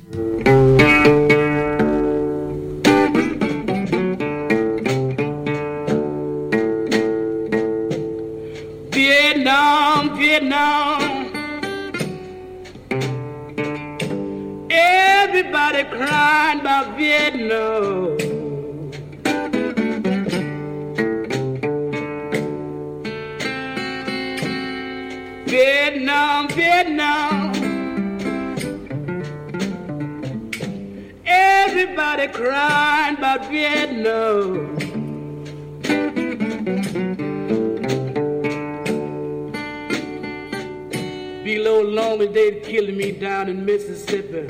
Vietnam, Vietnam. Everybody crying about Vietnam. Vietnam, Vietnam. Everybody crying about Vietnam. Below long as they've killed me down in Mississippi.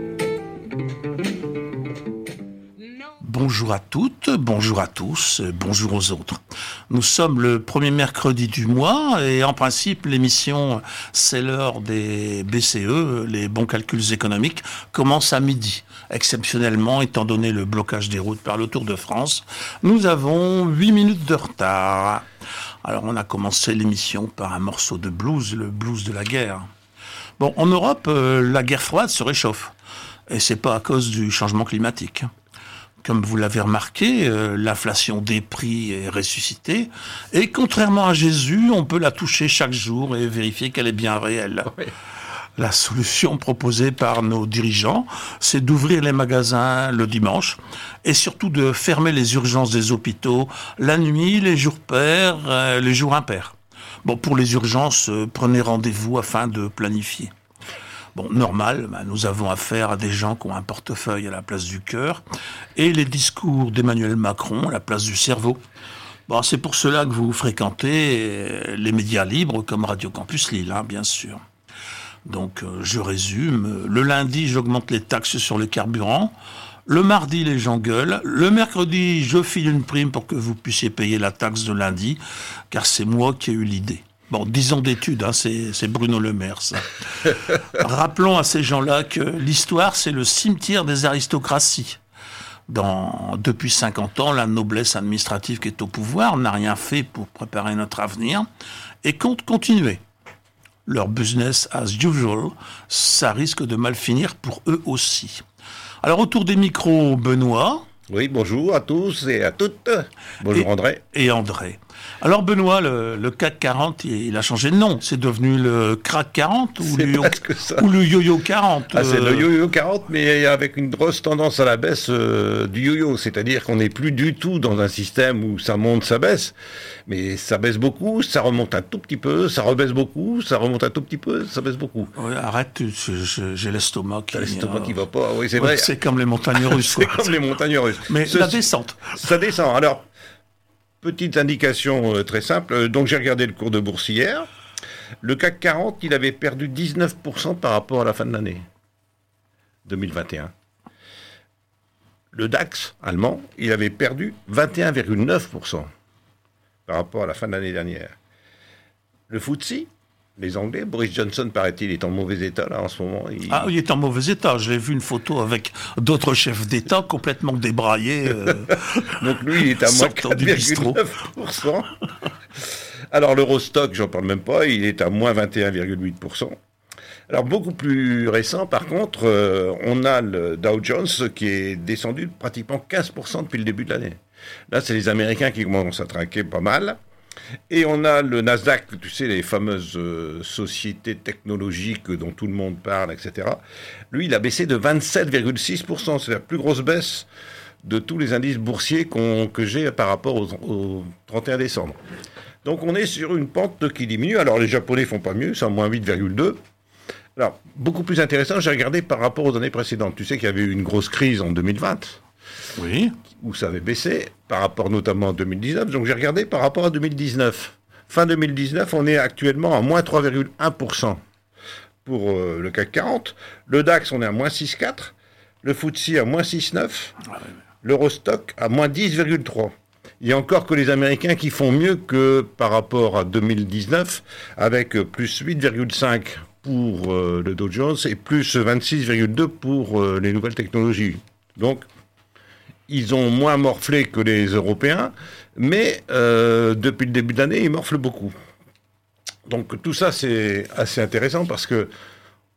Bonjour à toutes, bonjour à tous, bonjour aux autres. Nous sommes le premier mercredi du mois et en principe l'émission C'est l'heure des BCE, les bons calculs économiques, commence à midi. Exceptionnellement, étant donné le blocage des routes par le Tour de France, nous avons 8 minutes de retard. Alors on a commencé l'émission par un morceau de blues, le blues de la guerre. Bon, en Europe, la guerre froide se réchauffe et c'est pas à cause du changement climatique. Comme vous l'avez remarqué, l'inflation des prix est ressuscitée. Et contrairement à Jésus, on peut la toucher chaque jour et vérifier qu'elle est bien réelle. Oui. La solution proposée par nos dirigeants, c'est d'ouvrir les magasins le dimanche et surtout de fermer les urgences des hôpitaux la nuit, les jours pairs, les jours impairs. Bon, pour les urgences, prenez rendez-vous afin de planifier. Bon, normal, nous avons affaire à des gens qui ont un portefeuille à la place du cœur et les discours d'Emmanuel Macron à la place du cerveau. Bon, c'est pour cela que vous fréquentez les médias libres comme Radio Campus Lille, bien sûr. Donc, je résume. Le lundi, j'augmente les taxes sur les carburants. Le mardi, les gens gueulent. Le mercredi, je file une prime pour que vous puissiez payer la taxe de lundi, car c'est moi qui ai eu l'idée. Bon, 10 ans d'études, c'est Bruno Le Maire, ça. Rappelons à ces gens-là que l'histoire, c'est le cimetière des aristocraties. Depuis 50 ans, la noblesse administrative qui est au pouvoir n'a rien fait pour préparer notre avenir et compte continuer. Leur business as usual, ça risque de mal finir pour eux aussi. Alors, autour des micros, Benoît. Oui, bonjour à tous et à toutes. Bonjour André. Et André. Alors Benoît, le CAC 40, il a changé de nom. C'est devenu le CRAC 40 ou le Yo-Yo 40. C'est le Yo-Yo 40, mais avec une grosse tendance à la baisse du yo-yo. C'est-à-dire qu'on n'est plus du tout dans un système où ça monte, ça baisse. Mais ça baisse beaucoup, ça remonte un tout petit peu, ça rebaisse beaucoup, ça remonte un tout petit peu, ça baisse beaucoup. Oui, arrête, j'ai l'estomac qui... L'estomac qui va pas, oui, c'est vrai. C'est comme les montagnes russes. C'est comme les montagnes russes. Mais la descente. Ça descend. Alors, petite indication très simple. Donc, j'ai regardé le cours de bourse hier. Le CAC 40, il avait perdu 19% par rapport à la fin de l'année 2021. Le DAX allemand, il avait perdu 21,9% par rapport à la fin de l'année dernière. Le FTSE, les Anglais, Boris Johnson, paraît-il, est en mauvais état, là, en ce moment. Il est en mauvais état. J'ai vu une photo avec d'autres chefs d'État complètement débraillés. Donc lui, il est à moins 4,9%. Alors l'Eurostock, j'en parle même pas, il est à moins 21,8%. Alors beaucoup plus récent, par contre, on a le Dow Jones qui est descendu de pratiquement 15% depuis le début de l'année. Là, c'est les Américains qui commencent à trinquer pas mal. Et on a le Nasdaq, tu sais, les fameuses sociétés technologiques dont tout le monde parle, etc. Lui, il a baissé de 27,6%. C'est la plus grosse baisse de tous les indices boursiers que j'ai par rapport au 31 décembre. Donc, on est sur une pente qui diminue. Alors, les Japonais font pas mieux, c'est à moins 8,2%. Alors, beaucoup plus intéressant, j'ai regardé par rapport aux années précédentes. Tu sais qu'il y avait eu une grosse crise en 2020. Oui. Où ça avait baissé, par rapport notamment à 2019. Donc j'ai regardé par rapport à 2019. Fin 2019, on est actuellement à moins 3,1% pour le CAC 40. Le DAX, on est à moins 6,4%. Le FTSE à moins 6,9%. L'Eurostock à moins 10,3%. Il y a encore que les Américains qui font mieux que par rapport à 2019, avec plus 8,5% pour le Dow Jones et plus 26,2% pour les nouvelles technologies. Donc, ils ont moins morflé que les Européens, mais depuis le début de l'année, ils morflent beaucoup. Donc tout ça, c'est assez intéressant parce que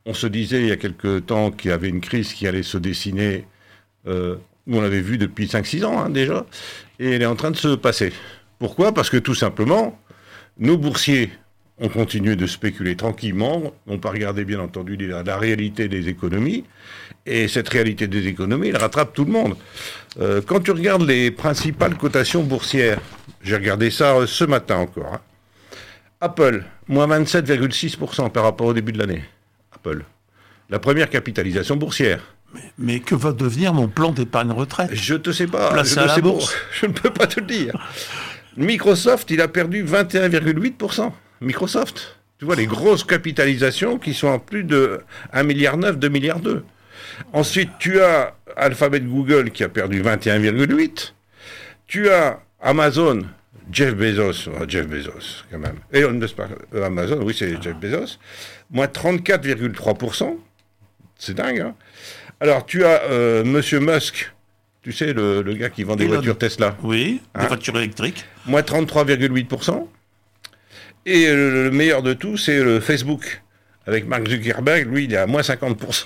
On se disait il y a quelque temps qu'il y avait une crise qui allait se dessiner, on l'avait vu depuis 5-6 ans déjà, et elle est en train de se passer. Pourquoi ? Parce que tout simplement, nos boursiers ont continué de spéculer tranquillement, n'ont pas regardé bien entendu la réalité des économies, et cette réalité des économies, elle rattrape tout le monde. Quand tu regardes les principales cotations boursières, j'ai regardé ça ce matin encore, Apple, moins 27,6% par rapport au début de l'année. Apple. La première capitalisation boursière. Mais que va devenir mon plan d'épargne retraite ? Je ne sais pas. Placé à la bourse. Je ne peux pas te le dire. Microsoft, il a perdu 21,8%. Microsoft. Tu vois, les grosses capitalisations qui sont à plus de 1,9 milliard, 2,2 milliards. Ensuite, tu as Alphabet Google qui a perdu 21,8%. Tu as Amazon, Jeff Bezos quand même. Et Amazon, oui, c'est Jeff Bezos. Moins 34,3%. C'est dingue, hein. Alors, tu as Monsieur Musk, tu sais, le gars qui vend des voitures Tesla. Oui, des voitures électriques. Moins 33,8%. Et le meilleur de tout, c'est le Facebook. Avec Mark Zuckerberg, lui, il est à moins 50%.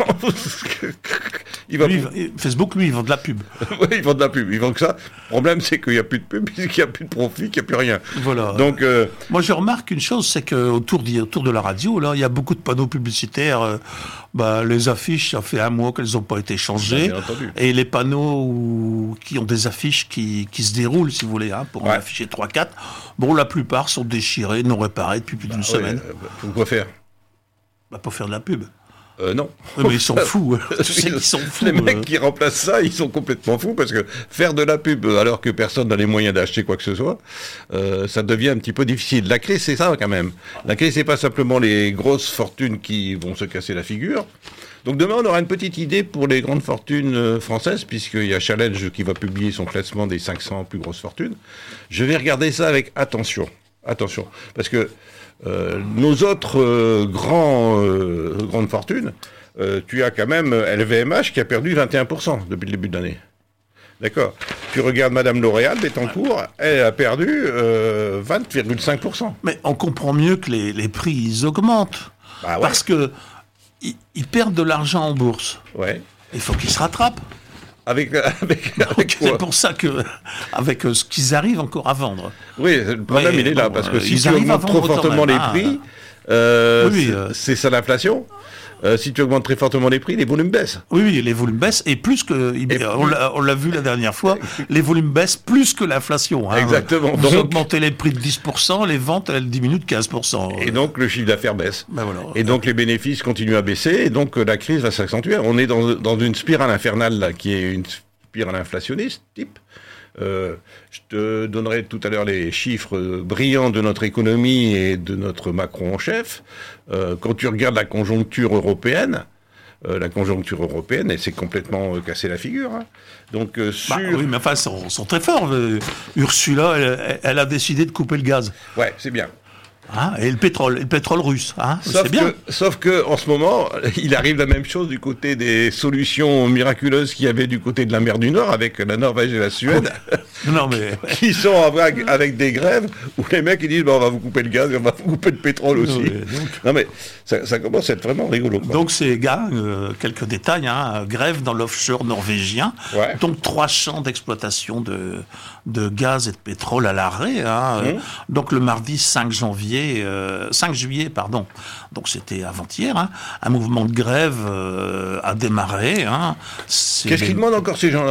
Facebook, lui, il vend de la pub. Oui, il vend de la pub. Il vend que ça. Le problème, c'est qu'il n'y a plus de pub, puisqu'il n'y a plus de profit, qu'il n'y a plus rien. Voilà. Donc, moi, je remarque une chose, c'est qu'autour de la radio, là, il y a beaucoup de panneaux publicitaires. Les affiches, ça fait un mois qu'elles n'ont pas été changées. Bien entendu. Et les panneaux qui ont des affiches qui se déroulent, si vous voulez, pour en afficher 3-4, la plupart sont déchirés, non réparés depuis plus d'une semaine. Pourquoi faire ? Pour faire de la pub. Non. Oui, mais ils sont fous. Tu sais qu'ils sont fous. Les mecs qui remplacent ça, ils sont complètement fous parce que faire de la pub alors que personne n'a les moyens d'acheter quoi que ce soit, ça devient un petit peu difficile. La clé, c'est ça quand même. La clé, c'est pas simplement les grosses fortunes qui vont se casser la figure. Donc demain, on aura une petite idée pour les grandes fortunes françaises, puisqu'il y a Challenge qui va publier son classement des 500 plus grosses fortunes. Je vais regarder ça avec attention. Attention. Parce que nos autres grandes fortunes, tu as quand même LVMH qui a perdu 21% depuis le début de l'année. D'accord. Tu regardes Madame L'Oréal, Bettencourt, elle a perdu 20,5%. Mais on comprend mieux que les prix, ils augmentent. Bah ouais. Parce que ils perdent de l'argent en bourse. Ouais. Il faut qu'ils se rattrapent. Avec c'est pour ça que, avec ce qu'ils arrivent encore à vendre. Oui, le problème, il est là, parce que si tu augmentes trop fortement les prix, c'est ça l'inflation. Si tu augmentes très fortement les prix, les volumes baissent. Oui, les volumes baissent, et plus que... on l'a vu la dernière fois, les volumes baissent plus que l'inflation. Exactement. Vous augmentez les prix de 10%, les ventes, elles diminuent de 15%. Et donc, le chiffre d'affaires baisse. Voilà. Et donc, les bénéfices continuent à baisser, et donc, la crise va s'accentuer. On est dans une spirale infernale, là, qui est une spirale inflationniste, type. Je te donnerai tout à l'heure les chiffres brillants de notre économie et de notre Macron en chef. Quand tu regardes la conjoncture européenne, elle s'est complètement cassé la figure. Hein. Donc, oui, mais enfin, ils sont très forts. Ursula, elle a décidé de couper le gaz. Ouais, c'est bien. Et le pétrole russe, c'est bien. Sauf que en ce moment, il arrive la même chose du côté des solutions miraculeuses qu'il y avait du côté de la mer du Nord avec la Norvège et la Suède, qui sont avec des grèves où les mecs ils disent on va vous couper le gaz et on va vous couper le pétrole aussi. Non mais ça commence à être vraiment rigolo. Quoi. Donc ces gars, quelques détails, grève dans l'offshore norvégien, donc 3 champs d'exploitation de gaz et de pétrole à l'arrêt. Donc le mardi 5 juillet, donc c'était avant-hier, un mouvement de grève a démarré. Qu'est-ce qu'ils demandent encore ces gens-là ?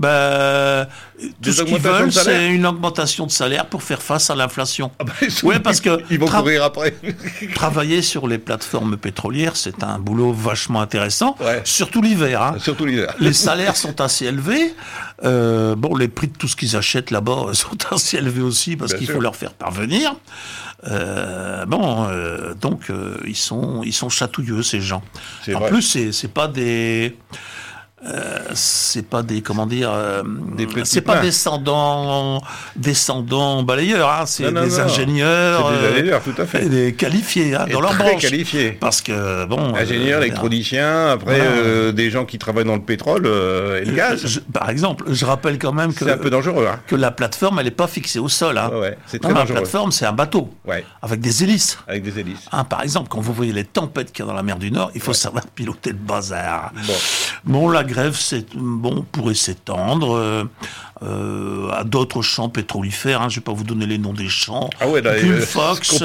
Tout ce qu'ils veulent, c'est une augmentation de salaire pour faire face à l'inflation. Parce que ils vont courir après. Travailler sur les plateformes pétrolières, c'est un boulot vachement intéressant, surtout l'hiver. Surtout l'hiver. Les salaires sont assez élevés. Les prix de tout ce qu'ils achètent là-bas sont assez élevés aussi parce qu'il faut leur faire parvenir. Donc ils sont chatouilleux ces gens. En plus, c'est pas des c'est pas des, comment dire, c'est mains. pas descendants balayeurs, hein, c'est des ingénieurs. C'est des ingénieurs, tout à fait. Des qualifiés, hein, dans leur branche. Très qualifiés. Parce que, bon. Ingénieurs, électroniciens, après, voilà. Des gens qui travaillent dans le pétrole et le gaz. Par exemple, je rappelle quand même que. C'est un peu dangereux, hein. Que la plateforme, elle n'est pas fixée au sol, hein. Ouais, c'est très dangereux. La plateforme, c'est un bateau. Ouais. Avec des hélices. Avec des hélices. Hein, par exemple, quand vous voyez les tempêtes qu'il y a dans la mer du Nord, il faut savoir piloter le bazar. Bon, la grève, pourrait s'étendre à d'autres champs pétrolifères. Hein, je ne vais pas vous donner les noms des champs. Ah ouais, là, Gulfox,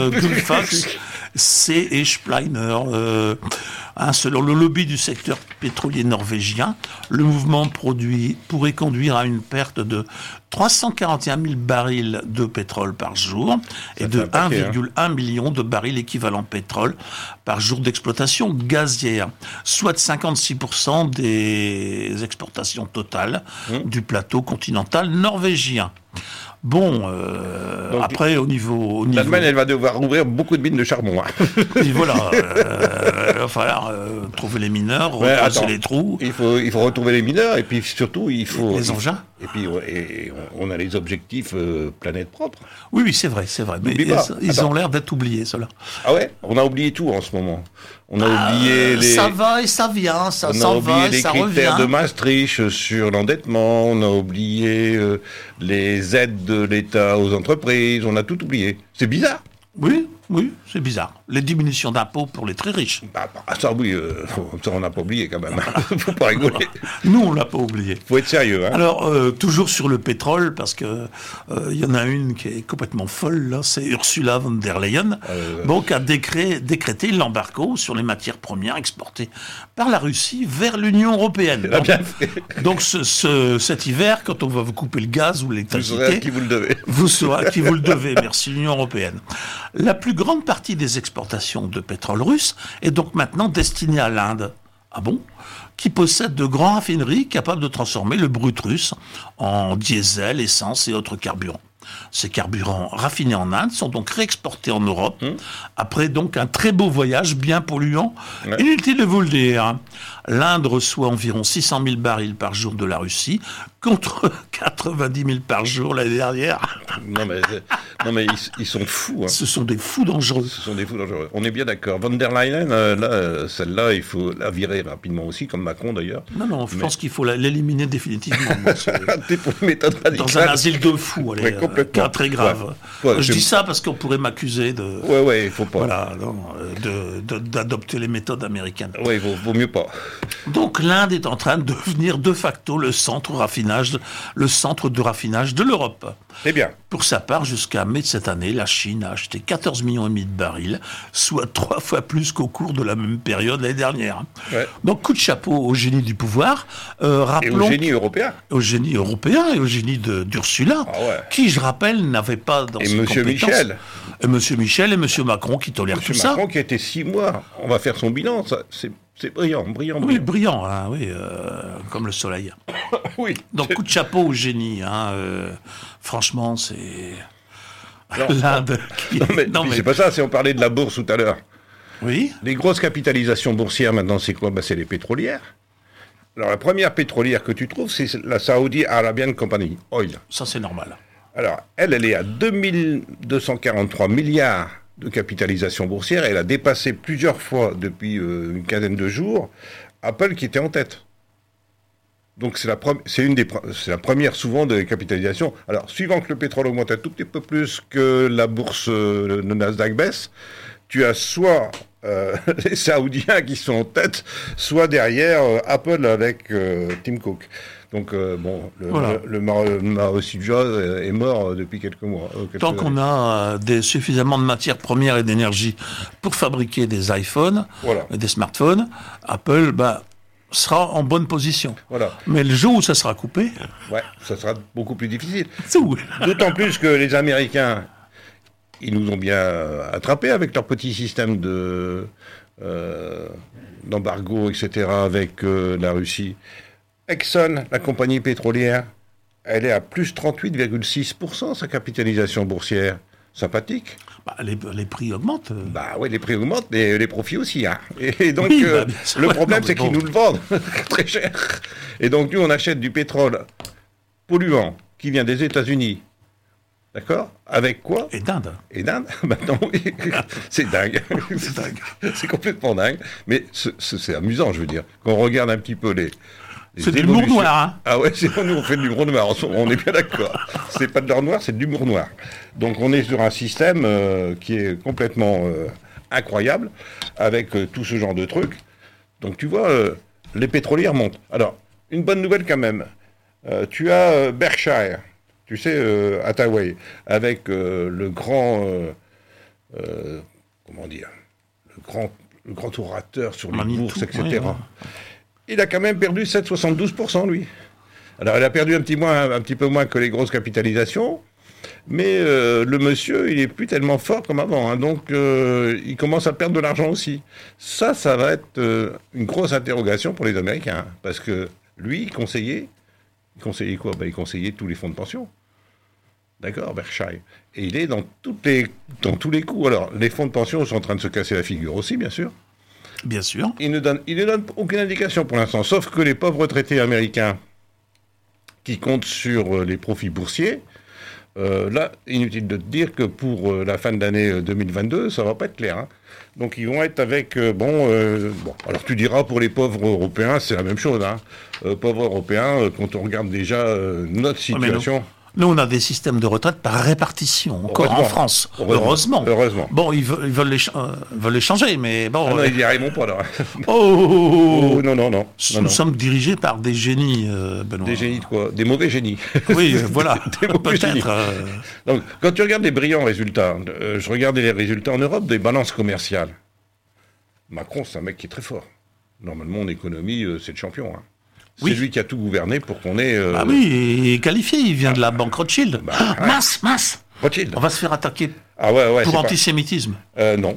C. et Schleiner. Selon le lobby du secteur pétrolier norvégien, le mouvement pourrait conduire à une perte de 341 000 barils de pétrole par jour et de 1,1 million de barils équivalent pétrole par jour d'exploitation gazière, soit 56% des exportations totales du plateau continental norvégien. Bon, donc, après, au niveau... L'Allemagne, elle va devoir ouvrir beaucoup de mines de charbon. Hein. Et voilà, il va falloir trouver les mineurs, repasser les trous. Il faut retrouver les mineurs, et puis surtout, il faut... Les engins. Et puis, on a les objectifs planète propre. Oui, c'est vrai. Mais ils ont l'air d'être oubliés, ceux-là. Ah ouais ? On a oublié tout en ce moment. On a oublié les... Ça va et ça vient, ça s'en va et ça revient. On a oublié les critères de Maastricht sur l'endettement, on a oublié les aides de l'État aux entreprises, on a tout oublié. C'est bizarre. Oui, c'est bizarre. Les diminutions d'impôts pour les très riches. Ça oui, ça on n'a pas oublié quand même. Faut pas rigoler. Nous, on l'a pas oublié. Faut être sérieux. Hein. Alors, toujours sur le pétrole, parce que y en a une qui est complètement folle, là, c'est Ursula von der Leyen, qui a décrété l'embargo sur les matières premières exportées par la Russie vers l'Union européenne. Donc cet hiver, quand on va vous couper le gaz ou l'électricité, vous saurez à qui vous le devez. Vous saurez à qui vous le devez, merci l'Union européenne. La plus grande partie des exportations de pétrole russe est donc maintenant destinée à l'Inde. Ah bon ? Qui possède de grandes raffineries capables de transformer le brut russe en diesel, essence et autres carburants. Ces carburants raffinés en Inde sont donc réexportés en Europe, après donc un très beau voyage bien polluant. Ouais. Inutile de vous le dire. L'Inde reçoit environ 600 000 barils par jour de la Russie, contre 90 000 par jour l'année dernière. Non mais ils sont fous. Hein. Ce sont des fous dangereux. On est bien d'accord. Von der Leyen, celle-là, il faut la virer rapidement aussi, comme Macron d'ailleurs. Non, je pense qu'il faut l'éliminer définitivement. T'es pour une méthode radicale. Dans un asile de fous, cas très grave. Je dis ça parce qu'on pourrait m'accuser de... Ouais, il faut pas. Voilà, d'adopter les méthodes américaines. Ouais, vaut mieux pas. Donc l'Inde est en train de devenir de facto le centre de raffinage de l'Europe. Eh bien. Pour sa part, jusqu'à mai de cette année, la Chine a acheté 14,5 millions de barils, soit 3 fois plus qu'au cours de la même période l'année dernière. Ouais. Donc coup de chapeau au génie du pouvoir. Rappelons, et au génie européen. Au génie européen et au génie d'Ursula, qui, je rappelle, n'avait pas dans ses compétences... Et M. Michel et M. Macron qui tolèrent tout ça. Macron qui a été 6 mois, on va faire son bilan, ça, c'est brillant. Oui, brillant, hein, comme le soleil. Oui. Donc, coup de chapeau au génie. Franchement, c'est l'Inde qui... Non, mais c'est pas ça, si on parlait de la bourse tout à l'heure. Oui. Les grosses capitalisations boursières, maintenant, c'est quoi ? C'est les pétrolières. Alors, la première pétrolière que tu trouves, c'est la Saudi Arabian Company, Oil. Ça, c'est normal. Alors, elle est à 2243 milliards de capitalisation boursière. Elle a dépassé plusieurs fois depuis une quinzaine de jours Apple qui était en tête. Donc c'est la première souvent de capitalisation. Alors suivant que le pétrole augmente un tout petit peu plus que la bourse, le Nasdaq baisse, tu as soit les Saoudiens qui sont en tête, soit derrière Apple avec Tim Cook. Donc le Marussia est mort depuis quelques mois. Tant qu'on a suffisamment de matières premières et d'énergie pour fabriquer des iPhones, et des smartphones, Apple sera en bonne position. Voilà. Mais le jour où ça sera coupé... Ouais, ça sera beaucoup plus difficile. D'autant plus que les Américains, ils nous ont bien attrapés avec leur petit système d'embargo, etc., avec la Russie. Exxon, la compagnie pétrolière, elle est à plus 38,6% sa capitalisation boursière. sympathique. Les prix augmentent. Bah oui, les prix augmentent, mais les profits aussi. Hein. Et donc, sûr, le problème, c'est qu'ils nous le vendent très cher. Et donc, nous, on achète du pétrole polluant qui vient des États-Unis. D'accord? Avec quoi? Et d'Inde. Et d'Inde? Maintenant, oui. C'est dingue. C'est dingue. C'est complètement dingue. Mais c'est amusant, je veux dire. Quand on regarde un petit peu les c'est de l'humour noir, hein. Ah ouais, nous on fait de l'humour noir, on est bien d'accord. C'est pas de l'or noir, c'est de l'humour noir. Donc on est sur un système qui est complètement incroyable, avec tout ce genre de trucs. Donc tu vois, les pétrolières montent. Alors, une bonne nouvelle quand même. Tu as Berkshire, tu sais, Hathaway, avec le grand... comment dire, le grand orateur sur les bourses, etc. Ouais. Il a quand même perdu 7,72%, lui. Alors, il a perdu un petit peu moins que les grosses capitalisations, mais le monsieur, il est plus tellement fort comme avant. Hein, donc, il commence à perdre de l'argent aussi. Ça va être une grosse interrogation pour les Américains, hein, parce que lui, il conseillait quoi? Il conseillait tous les fonds de pension. D'accord, Berkshire. Et il est dans tous les coups. Alors, les fonds de pension sont en train de se casser la figure aussi, bien sûr. Bien sûr. Il ne donne aucune indication pour l'instant, sauf que les pauvres retraités américains qui comptent sur les profits boursiers, là, inutile de te dire que pour la fin de l'année 2022, ça va pas être clair. Hein. Donc ils vont être avec... alors tu diras, pour les pauvres Européens, c'est la même chose. Hein. Pauvres Européens, quand on regarde déjà notre situation... Nous, on a des systèmes de retraite par répartition, encore en France. Heureusement. Bon, ils veulent les changer, mais bon... Ah non, ils n'y arriveront pas, là. Non. Nous sommes dirigés par des génies, Benoît. Des génies de quoi? Des mauvais génies. Oui, voilà, peut-être. Donc, quand tu regardes les brillants résultats, je regardais les résultats en Europe des balances commerciales. Macron, c'est un mec qui est très fort. Normalement, en économie, c'est le champion, hein. C'est lui qui a tout gouverné pour qu'on ait... Ah oui, il est qualifié, il vient de la banque Rothschild. Mince Rothschild. On va se faire attaquer pour antisémitisme. Non.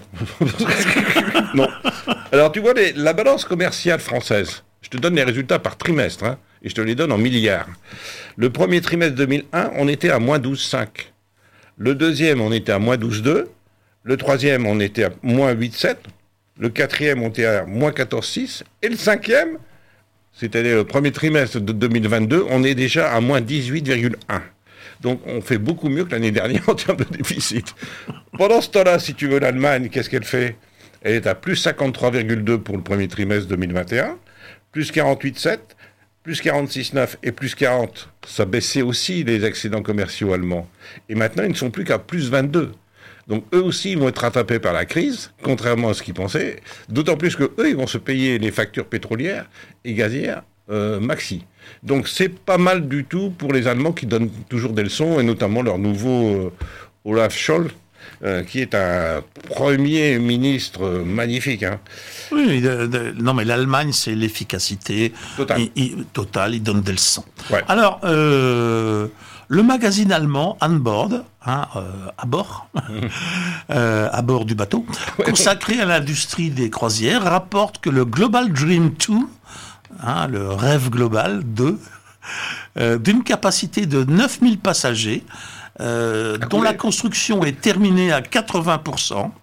Non. Alors tu vois, la balance commerciale française, je te donne les résultats par trimestre, hein, et je te les donne en milliards. Le premier trimestre 2001, on était à moins 12,5. Le deuxième, on était à moins 12,2. Le troisième, on était à moins 8,7. Le quatrième, on était à moins 14,6. Et le cinquième... c'est-à-dire le premier trimestre de 2022, on est déjà à moins 18,1. Donc on fait beaucoup mieux que l'année dernière en termes de déficit. Pendant ce temps-là, si tu veux, l'Allemagne, qu'est-ce qu'elle fait? Elle est à plus 53,2 pour le premier trimestre 2021, plus 48,7, plus 46,9 et plus 40. Ça baissait aussi les excédents commerciaux allemands. Et maintenant, ils ne sont plus qu'à plus 22. Donc eux aussi, ils vont être rattrapés par la crise, contrairement à ce qu'ils pensaient, d'autant plus que eux, ils vont se payer les factures pétrolières et gazières maxi. Donc c'est pas mal du tout pour les Allemands qui donnent toujours des leçons, et notamment leur nouveau Olaf Scholz, qui est un premier ministre magnifique. Hein. Oui, non mais l'Allemagne, c'est l'efficacité totale, il donne des leçons. Ouais. Alors... le magazine allemand, An Bord, à bord du bateau, consacré à l'industrie des croisières, rapporte que le Global Dream 2, le rêve global 2, d'une capacité de 9000 passagers, dont la construction est terminée à 80%,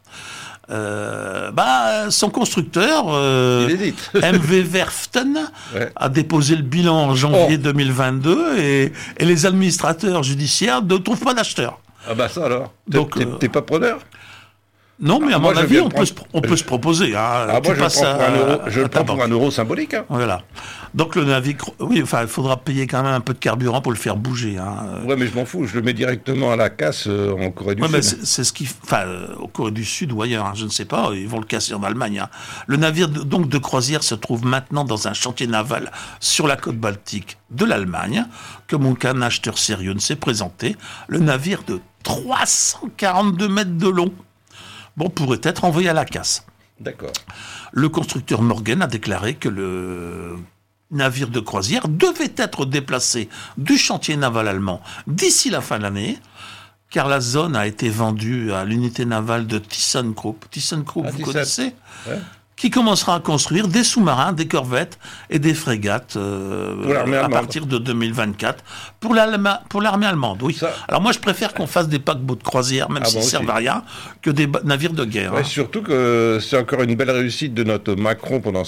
son constructeur, MV Werften, a déposé le bilan en janvier 2022 et les administrateurs judiciaires ne trouvent pas d'acheteur. Ah bah ça alors. Donc t'es pas preneur? Non, mais à mon avis, on peut se proposer. Hein. Moi, je le prends pour un euro symbolique. Hein. Voilà. Donc le navire, il faudra payer quand même un peu de carburant pour le faire bouger. Hein. Ouais, mais je m'en fous, je le mets directement à la casse en Corée du Sud. Mais c'est ce qui, au Corée du Sud ou ailleurs, hein, je ne sais pas, ils vont le casser en Allemagne. Hein. Le navire de croisière se trouve maintenant dans un chantier naval sur la côte baltique de l'Allemagne. Comme aucun acheteur sérieux ne s'est présenté, le navire de 342 mètres de long pourrait être envoyé à la casse. D'accord. Le constructeur Morgan a déclaré que le navire de croisière devait être déplacé du chantier naval allemand d'ici la fin de l'année, car la zone a été vendue à l'unité navale de ThyssenKrupp. ThyssenKrupp, vous connaissez ? qui commencera à construire des sous-marins, des corvettes et des frégates à partir de 2024 pour l'armée allemande. Oui. Alors moi, je préfère qu'on fasse des paquebots de croisière, même s'ils servent à rien, que des navires de guerre. Ouais, surtout que c'est encore une belle réussite de notre Macron pendant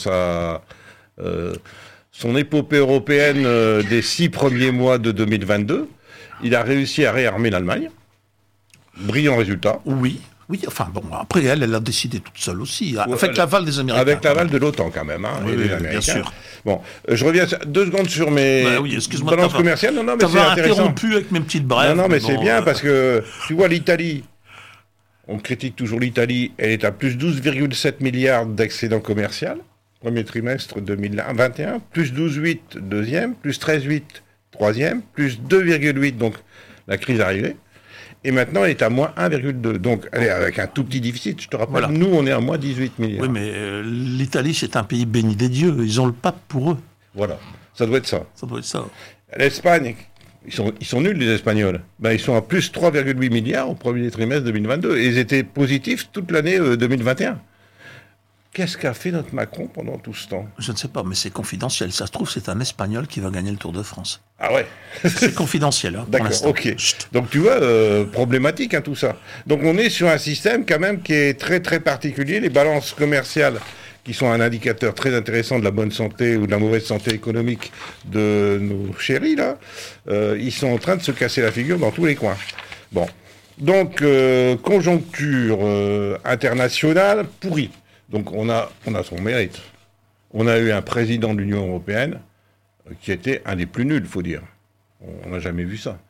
son épopée européenne des 6 premiers mois de 2022. Il a réussi à réarmer l'Allemagne. Brillant résultat. Oui, enfin bon, après elle a décidé toute seule aussi, avec l'aval des Américains. Avec l'aval de l'OTAN quand même, oui, bien sûr. Bon, je reviens 2 secondes sur mes balances commerciales. Non, mais c'est intéressant. Interrompu avec mes petites brèves. Non, mais c'est bien parce que, tu vois, l'Italie, on critique toujours l'Italie, elle est à plus 12,7 milliards d'excédent commercial, premier trimestre 2021, plus 12,8 deuxième, plus 13,8 troisième, plus 2,8, donc la crise arrivée. Et maintenant, elle est à moins 1,2. Donc, elle est avec un tout petit déficit. Je te rappelle, nous, on est à moins 18 milliards. Oui, mais l'Italie, c'est un pays béni des dieux. Ils ont le pape pour eux. Voilà. Ça doit être ça. Ça doit être ça. L'Espagne, ils sont nuls, les Espagnols. Ils sont à plus 3,8 milliards au premier trimestre 2022. Et ils étaient positifs toute l'année 2021. Qu'est-ce qu'a fait notre Macron pendant tout ce temps ? Je ne sais pas, mais c'est confidentiel. Ça se trouve, c'est un Espagnol qui va gagner le Tour de France. Ah ouais. C'est confidentiel, hein, d'accord, pour ok. Chut. Donc tu vois, problématique tout ça. Donc on est sur un système quand même qui est très très particulier. Les balances commerciales, qui sont un indicateur très intéressant de la bonne santé ou de la mauvaise santé économique de nos chéris, là, ils sont en train de se casser la figure dans tous les coins. Bon. Donc, conjoncture internationale pourrie. Donc on a son mérite. On a eu un président de l'Union européenne qui était un des plus nuls, il faut dire. On n'a jamais vu ça.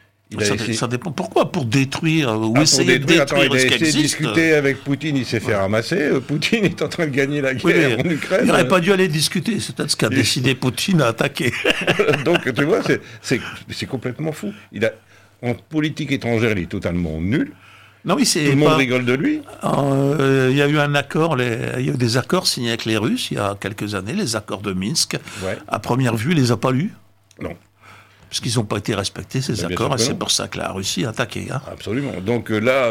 Ça dépend. Pourquoi ? Pour détruire ou essayer de détruire ce qui existe. Il a essayé de discuter avec Poutine, il s'est fait ramasser. Poutine est en train de gagner la guerre en Ukraine. Il n'aurait pas dû aller discuter. C'est peut-être ce qu'a décidé Poutine à attaquer. Donc tu vois, c'est complètement fou. En politique étrangère, il est totalement nul. Non, oui, tout le monde rigole de lui. Il y a eu un accord, il y a eu des accords signés avec les Russes il y a quelques années, les accords de Minsk. Ouais. À première vue, il les a pas lus. Non. Parce qu'ils n'ont pas été respectés, ces accords, et c'est pour ça que la Russie a attaqué. Hein. Absolument. Donc là,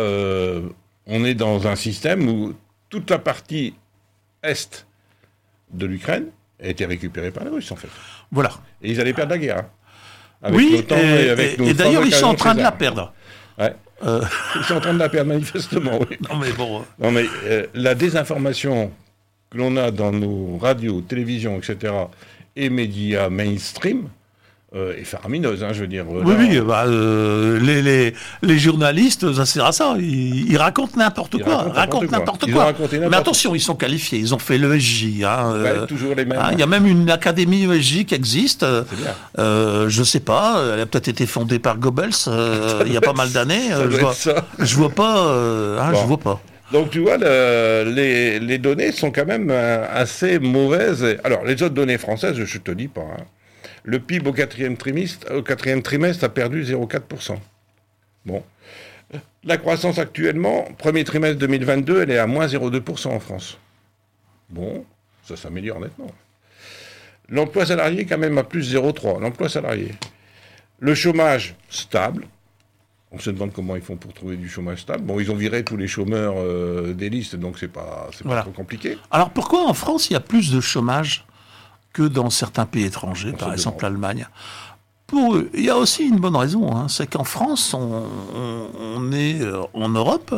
on est dans un système où toute la partie est de l'Ukraine a été récupérée par les Russes, en fait. Voilà. Et ils allaient perdre la guerre. Hein, oui, et d'ailleurs, ils sont en train de la perdre. Ouais. Ils sont en train de la perdre, manifestement, oui. Non, mais bon. Non, mais la désinformation que l'on a dans nos radios, télévisions, etc., et médias mainstream est faramineuse, hein, je veux dire. Oui, les journalistes, ça sert à ça. Ils racontent n'importe quoi. Mais attention, ils sont qualifiés. Ils ont fait l'ESJ. Hein, toujours les mêmes. Il y a même une académie ESJ qui existe. Je sais pas. Elle a peut-être été fondée par Goebbels il y a pas mal d'années. Je vois pas. Je vois pas. Donc tu vois, les données sont quand même assez mauvaises. Alors les autres données françaises, je te dis pas. Hein. Le PIB au quatrième trimestre a perdu 0,4%. Bon. La croissance actuellement, premier trimestre 2022, elle est à moins 0,2% en France. Bon, ça s'améliore nettement. L'emploi salarié quand même à plus 0,3%. L'emploi salarié. Le chômage, stable. On se demande comment ils font pour trouver du chômage stable. Bon, ils ont viré tous les chômeurs des listes, donc c'est pas trop compliqué. Alors pourquoi en France il y a plus de chômage que dans certains pays étrangers, par exemple l'Allemagne? Pour eux, il y a aussi une bonne raison, hein, c'est qu'en France, on est en Europe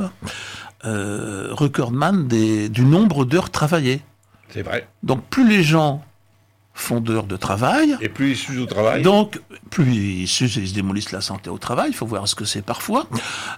recordman du nombre d'heures travaillées. C'est vrai. Donc plus les gens font d'heures de travail. Et plus ils s'usent au travail. Donc, plus ils s'usent et ils se démolissent la santé au travail, il faut voir ce que c'est parfois.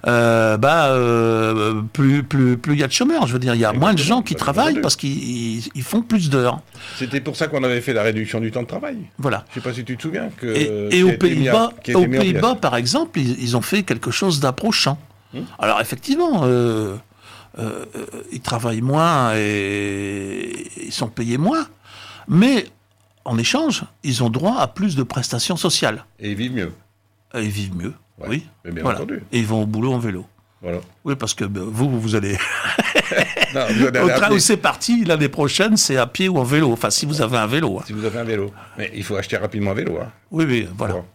Plus il y a de chômeurs. Je veux dire, il y a moins de gens qui travaillent parce qu'ils font plus d'heures. C'était pour ça qu'on avait fait la réduction du temps de travail. Voilà. Je ne sais pas si tu te souviens. Et aux Pays-Bas, par exemple, ils ont fait quelque chose d'approchant. Alors, effectivement, ils travaillent moins et ils sont payés moins. Mais en échange, ils ont droit à plus de prestations sociales. Et ils vivent mieux. Oui. Mais bien entendu. Et ils vont au boulot en vélo. Voilà. Oui, parce que vous allez... au train où c'est parti, l'année prochaine, c'est à pied ou en vélo. Enfin, si vous avez un vélo. Hein. Si vous avez un vélo. Mais il faut acheter rapidement un vélo. Hein. Oui, voilà.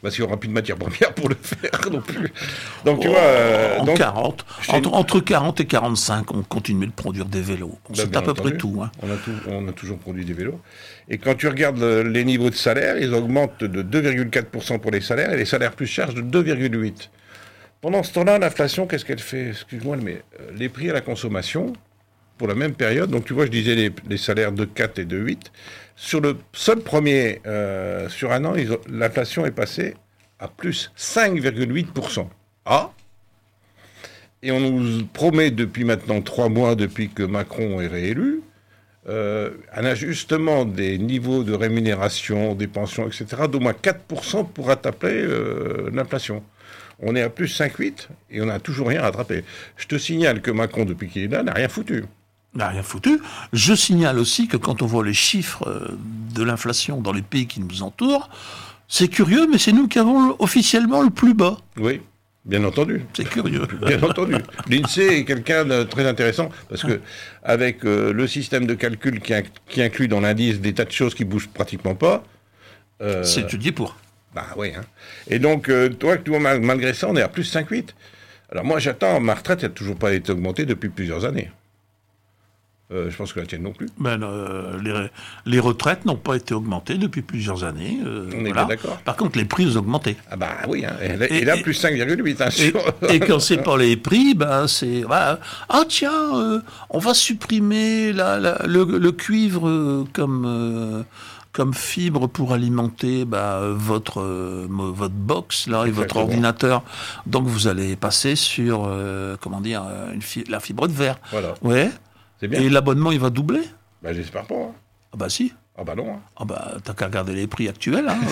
Parce qu'il n'y aura plus de matière première pour le faire non plus. Donc, tu vois... En 40, entre 40 et 45, on continue de produire des vélos. C'est à peu près tout. Hein. On a toujours produit des vélos. Et quand tu regardes les niveaux de salaire, ils augmentent de 2,4% pour les salaires, et les salaires plus chers de 2,8%. Pendant ce temps-là, l'inflation, qu'est-ce qu'elle fait? Excuse-moi, mais les prix à la consommation, pour la même période, donc tu vois, je disais les salaires de 4 et de 8, sur le seul premier, sur un an, l'inflation est passée à plus 5,8%. Ah! Et on nous promet depuis maintenant 3 mois, depuis que Macron est réélu, un ajustement des niveaux de rémunération, des pensions, etc., d'au moins 4% pour rattraper l'inflation. On est à plus 5,8 et on n'a toujours rien rattrapé. Je te signale que Macron, depuis qu'il est là, n'a rien foutu. N'a rien foutu. Je signale aussi que quand on voit les chiffres de l'inflation dans les pays qui nous entourent, c'est curieux, mais c'est nous qui avons officiellement le plus bas. Oui, bien entendu. C'est curieux. Bien entendu. L'INSEE est quelqu'un de très intéressant, parce que avec le système de calcul qui inclut dans l'indice des tas de choses qui bougent pratiquement pas... c'est étudié pour. Bah oui. Hein. Et donc, toi, malgré ça, on est à plus 5,8. Alors moi, j'attends, ma retraite n'a toujours pas été augmentée depuis plusieurs années. Je pense que la tienne non plus. Les retraites n'ont pas été augmentées depuis plusieurs années. On est bien d'accord. Par contre, les prix ont augmenté. Ah bah oui, hein. et là, plus 5,8. Hein, et quand c'est pas les prix, c'est... Voilà. Ah tiens, on va supprimer le cuivre comme fibre pour alimenter votre box là et votre ordinateur. Donc vous allez passer sur la fibre de verre. Voilà. Ouais. C'est bien. Et l'abonnement il va doubler? Bah j'espère pas. Hein. Ah bah si. Ah bah non. Hein. Ah bah t'as qu'à regarder les prix actuels. Hein.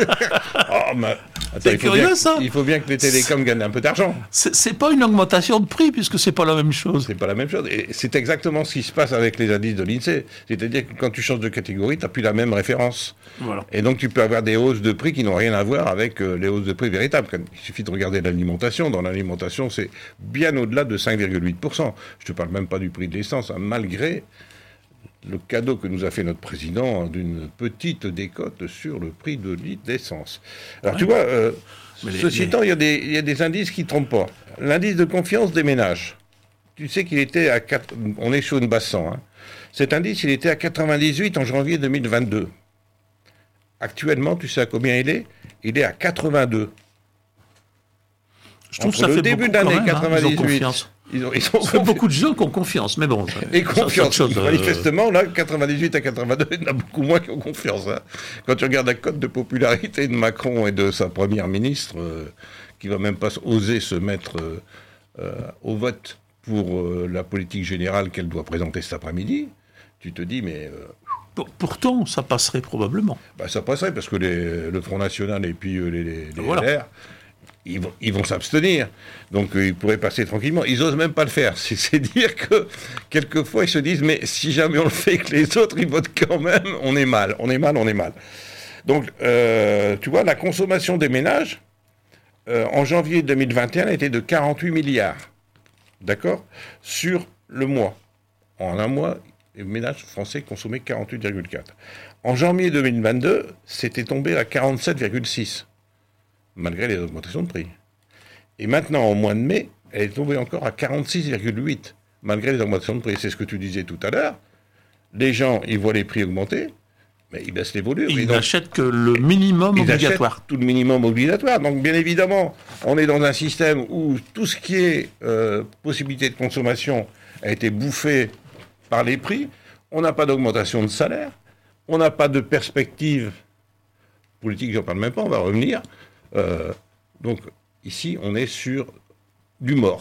C'est curieux ça. Il faut bien que les télécoms gagnent un peu d'argent. C'est pas une augmentation de prix puisque c'est pas la même chose. C'est pas la même chose. Et c'est exactement ce qui se passe avec les indices de l'INSEE. C'est-à-dire que quand tu changes de catégorie, t'as plus la même référence. Voilà. Et donc tu peux avoir des hausses de prix qui n'ont rien à voir avec les hausses de prix véritables. Il suffit de regarder l'alimentation. Dans l'alimentation, c'est bien au-delà de 5,8%. Je te parle même pas du prix de l'essence, hein, malgré le cadeau que nous a fait notre président d'une petite décote sur le prix de litre d'essence. Alors tu vois, ceci étant, il y a des indices qui ne trompent pas. L'indice de confiance des ménages. Tu sais qu'il était à 4... On est sur une basse 100. Hein. Cet indice, il était à 98 en janvier 2022. Actuellement, tu sais à combien il est? Il est à 82. Je trouve que ça fait début beaucoup d'année quand même, 98. Hein, ils ont beaucoup de gens qui ont confiance, mais bon. Et confiance. Manifestement, là, 98 à 82, il y en a beaucoup moins qui ont confiance. Hein. Quand tu regardes la cote de popularité de Macron et de sa première ministre, qui va même pas oser se mettre au vote pour la politique générale qu'elle doit présenter cet après-midi, tu te dis, mais... Pourtant, ça passerait probablement. Bah, ça passerait, parce que le Front National et puis les voilà. LR... Ils vont s'abstenir, donc ils pourraient passer tranquillement. Ils n'osent même pas le faire. C'est dire que, quelquefois, ils se disent, mais si jamais on le fait que les autres, ils votent quand même, on est mal. Donc, tu vois, la consommation des ménages, en janvier 2021, était de 48 milliards. D'accord? Sur le mois. En un mois, les ménages français consommaient 48,4. En janvier 2022, c'était tombé à 47,6. Malgré les augmentations de prix. Et maintenant, au mois de mai, elle est tombée encore à 46,8, malgré les augmentations de prix. C'est ce que tu disais tout à l'heure. Les gens, ils voient les prix augmenter, mais ils baissent les volumes. Ils n'achètent que le minimum obligatoire. Tout le minimum obligatoire. Donc, bien évidemment, on est dans un système où tout ce qui est possibilité de consommation a été bouffé par les prix. On n'a pas d'augmentation de salaire. On n'a pas de perspective politique, j'en parle même pas, on va revenir. Donc, ici, on est sur du mort.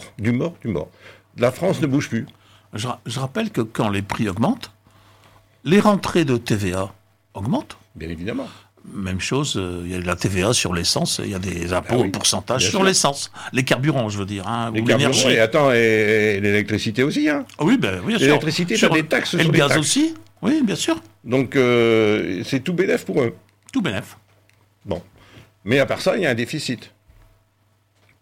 La France ne bouge plus. Je rappelle que quand les prix augmentent, les rentrées de TVA augmentent. Bien évidemment. Même chose, il y a de la TVA sur l'essence, il y a des impôts au pourcentage sur l'essence. Les carburants, je veux dire, hein, les ou carburants, l'énergie. Et l'électricité aussi. Hein. Oui, bien sûr. L'électricité, tu as des taxes sur les taxes. Et le gaz aussi, oui, bien sûr. Donc, c'est tout bénef pour eux. Tout bénef. Bon. Mais à part ça, il y a un déficit.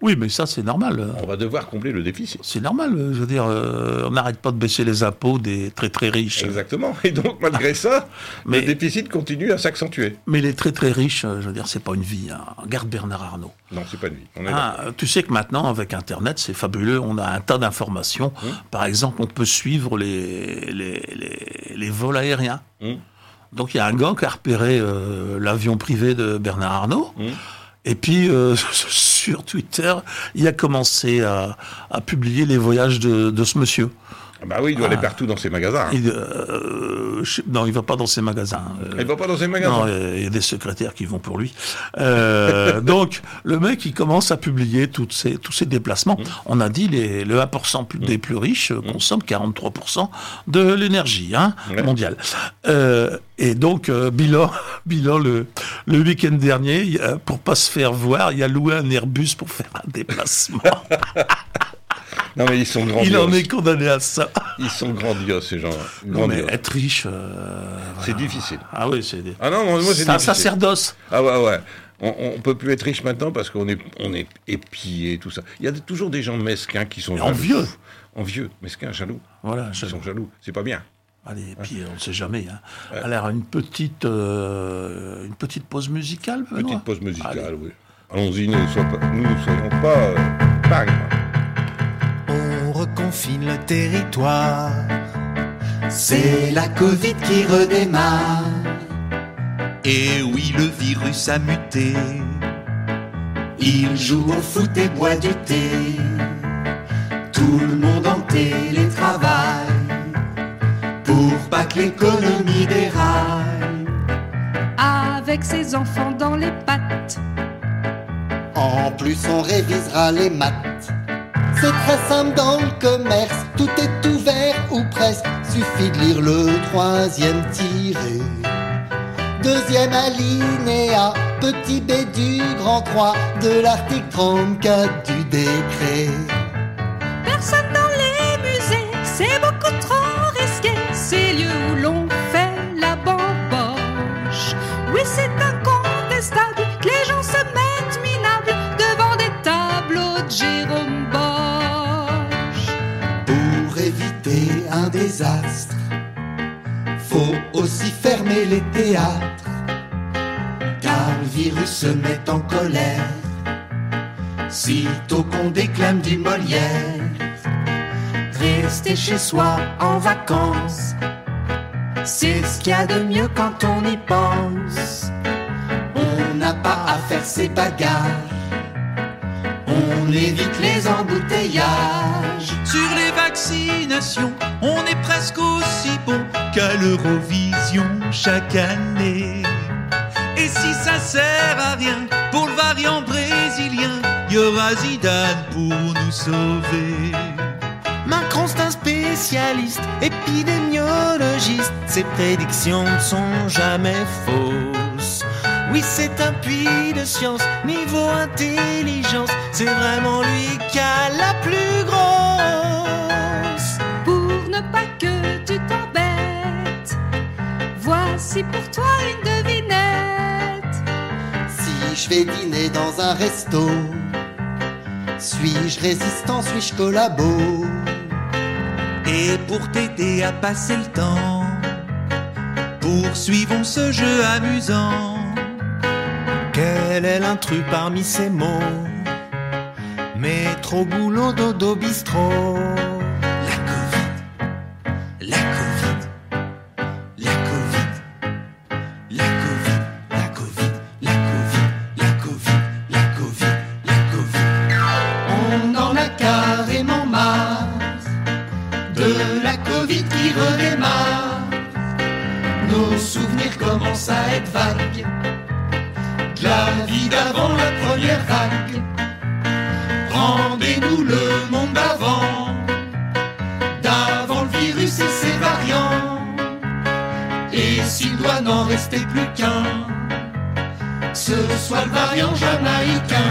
Oui, mais ça, c'est normal. On va devoir combler le déficit. C'est normal, je veux dire, on n'arrête pas de baisser les impôts des très très riches. Exactement. Et donc, malgré ça, le déficit continue à s'accentuer. Mais les très très riches, je veux dire, c'est pas une vie. Hein. Regarde Bernard Arnault. Non, c'est pas une vie. Tu sais que maintenant, avec Internet, c'est fabuleux. On a un tas d'informations. Par exemple, on peut suivre les vols aériens. Donc, il y a un gars qui a repéré l'avion privé de Bernard Arnault. Et puis, sur Twitter, il a commencé à publier les voyages de ce monsieur. Bah oui, il doit aller partout dans ses magasins. Non, il va pas dans ses magasins. Il va pas dans ses magasins. Non, il y a des secrétaires qui vont pour lui. Donc, le mec, il commence à publier tous ses déplacements. On a dit le 1% des plus riches consomment 43% de l'énergie mondiale. Et donc, bilan le week-end dernier, pour pas se faire voir, il a loué un Airbus pour faire un déplacement. Non, mais ils sont grandioses. Il en est condamné à ça. Ils sont grandioses, ces gens. Non, mais être riche... c'est difficile. Ah oui, c'est... Ah non, moi, c'est un sacerdoce. Ah ouais. On peut plus être riche maintenant parce qu'on est épié, tout ça. Il y a toujours des gens mesquins qui sont jaloux. Envieux, mesquins, jaloux. Voilà, ils sont jaloux. C'est pas bien. Allez, et puis on ne sait jamais. Alors, une petite pause musicale, Benoît. Petite pause musicale, oui. Allons-y, nous ne soyons pas pagnes. On reconfine le territoire. C'est la Covid qui redémarre. Et oui, le virus a muté. Il joue au foot et boit du thé. Tout le monde en télétravail pour pas que l'économie déraille. Avec ses enfants dans les pattes. En plus on révisera les maths. C'est très simple dans le commerce, tout est ouvert ou presque. Suffit de lire le 3e tiré. 2e alinéa, petit b du grand 3 de l'article 34 du décret. Personne dans les musées, c'est beaucoup trop risqué. Ces lieux où l'on fait la bamboche. Oui, c'est incontestable que les gens se mettent minables devant des tableaux de Jérôme Bosch. Pour éviter un désastre, faut aussi fermer les théâtres, car le virus se met en colère sitôt qu'on déclame du Molière. Rester chez soi en vacances, c'est ce qu'il y a de mieux quand on y pense. On n'a pas à faire ses bagages, on évite les embouteillages. Sur les vaccinations, on est presque aussi bon qu'à l'Eurovision chaque année. Et si ça sert à rien pour le variant brésilien, y aura Zidane pour nous sauver. Macron c'est un spécialiste, épidémiologiste. Ses prédictions ne sont jamais fausses. Oui, c'est un puits de science, niveau intelligence, c'est vraiment lui qui a la plus grosse. Pour ne pas que tu t'embêtes, voici pour toi une devinette. Si je vais dîner dans un resto, suis-je résistant, suis-je collabo? Et pour t'aider à passer le temps, poursuivons ce jeu amusant. Quel est l'intrus parmi ces mots? Métro, boulot, dodo, bistrot. La Covid, la Covid, la Covid, la Covid, la Covid, la Covid, la Covid, la Covid, la Covid. On en a carrément marre de la Covid qui redémarre. Nos souvenirs commencent à être vagues, la vie d'avant la première vague. Rendez-nous le monde d'avant le virus et ses variants. Et s'il doit n'en rester plus qu'un, ce soit le variant jamaïcain.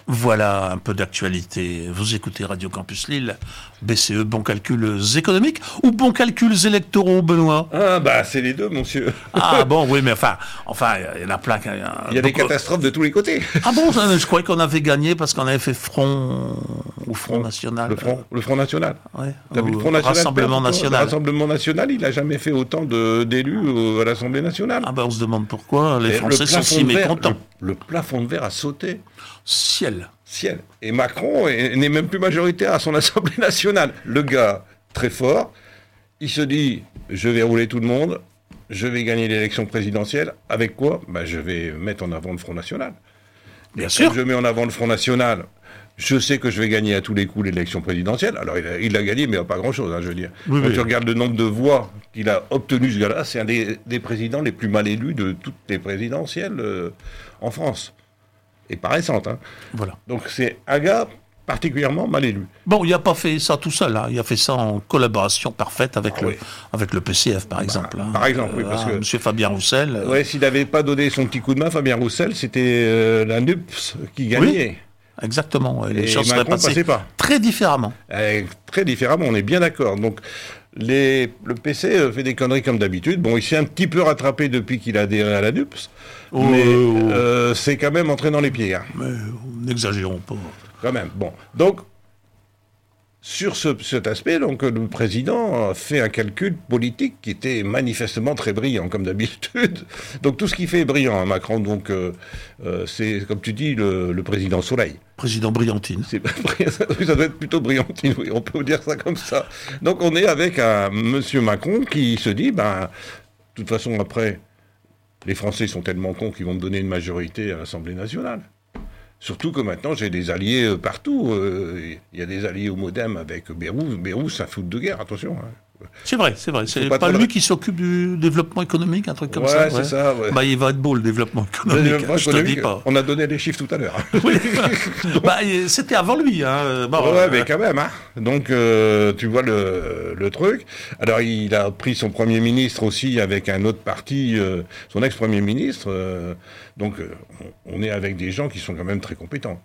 Voilà un peu d'actualité. Vous écoutez Radio Campus Lille, BCE, bons calculs économiques ou bons calculs électoraux, Benoît? Ah, bah, c'est les deux, monsieur. Ah bon, oui, mais enfin, il y en a plein. Il y a des catastrophes de tous les côtés. Ah bon, je croyais qu'on avait gagné parce qu'on avait fait Front National. Le Front National. Ouais. T'as vu le Front National? Rassemblement National. Le Rassemblement National, il n'a jamais fait autant d'élus à l'Assemblée nationale. Ah ben, on se demande pourquoi les Français sont si mécontents. Le plafond de verre a sauté. Ciel. Et Macron n'est même plus majoritaire à son Assemblée nationale. Le gars, très fort, il se dit, je vais rouler tout le monde, je vais gagner l'élection présidentielle. Avec quoi? Je vais mettre en avant le Front National. Bien sûr. Je mets en avant le Front National. Je sais que je vais gagner à tous les coups l'élection présidentielle. Alors, il l'a gagné, mais pas grand-chose, je veux dire. Oui, Quand tu regardes le nombre de voix qu'il a obtenu, ce gars-là, c'est un des présidents les plus mal élus de toutes les présidentielles en France. Et pas récente. Voilà. Donc, c'est un gars particulièrement mal élu. Bon, il n'a pas fait ça tout seul. Il a fait ça en collaboration parfaite avec le PCF, par exemple. Par exemple, oui, parce que... Monsieur Fabien Roussel... Oui, s'il n'avait pas donné son petit coup de main, Fabien Roussel, c'était la NUPS qui gagnait. Oui. Exactement. Et les choses seraient Macron passées très différemment. Très différemment, on est bien d'accord. Donc, le PC fait des conneries comme d'habitude. Bon, il s'est un petit peu rattrapé depuis qu'il a adhéré à la NUPS. Mais c'est quand même entré dans les pieds. Mais n'exagérons pas. Quand même. Bon. Donc, sur cet aspect, donc, le président a fait un calcul politique qui était manifestement très brillant, comme d'habitude. Donc, tout ce qu'il fait est brillant, Macron. Donc, c'est, comme tu dis, le président Soleil. Président Brillantine. Ça doit être plutôt Brillantine, oui, on peut dire ça comme ça. Donc, on est avec un monsieur Macron qui se dit, de toute façon, après, les Français sont tellement cons qu'ils vont me donner une majorité à l'Assemblée nationale. Surtout que maintenant, j'ai des alliés partout. Il y a des alliés au MoDem avec Bayrou. Bayrou, c'est un foot de guerre, attention. C'est vrai. C'est pas lui qui s'occupe du développement économique, un truc comme ça. Ouais, c'est ça. Ouais. Il va être beau, le développement économique. Je te dis pas. On a donné les chiffres tout à l'heure. Oui. C'était avant lui. Mais quand même. Donc, tu vois le truc. Alors, il a pris son Premier ministre aussi avec un autre parti, son ex-Premier ministre. Donc, on est avec des gens qui sont quand même très compétents.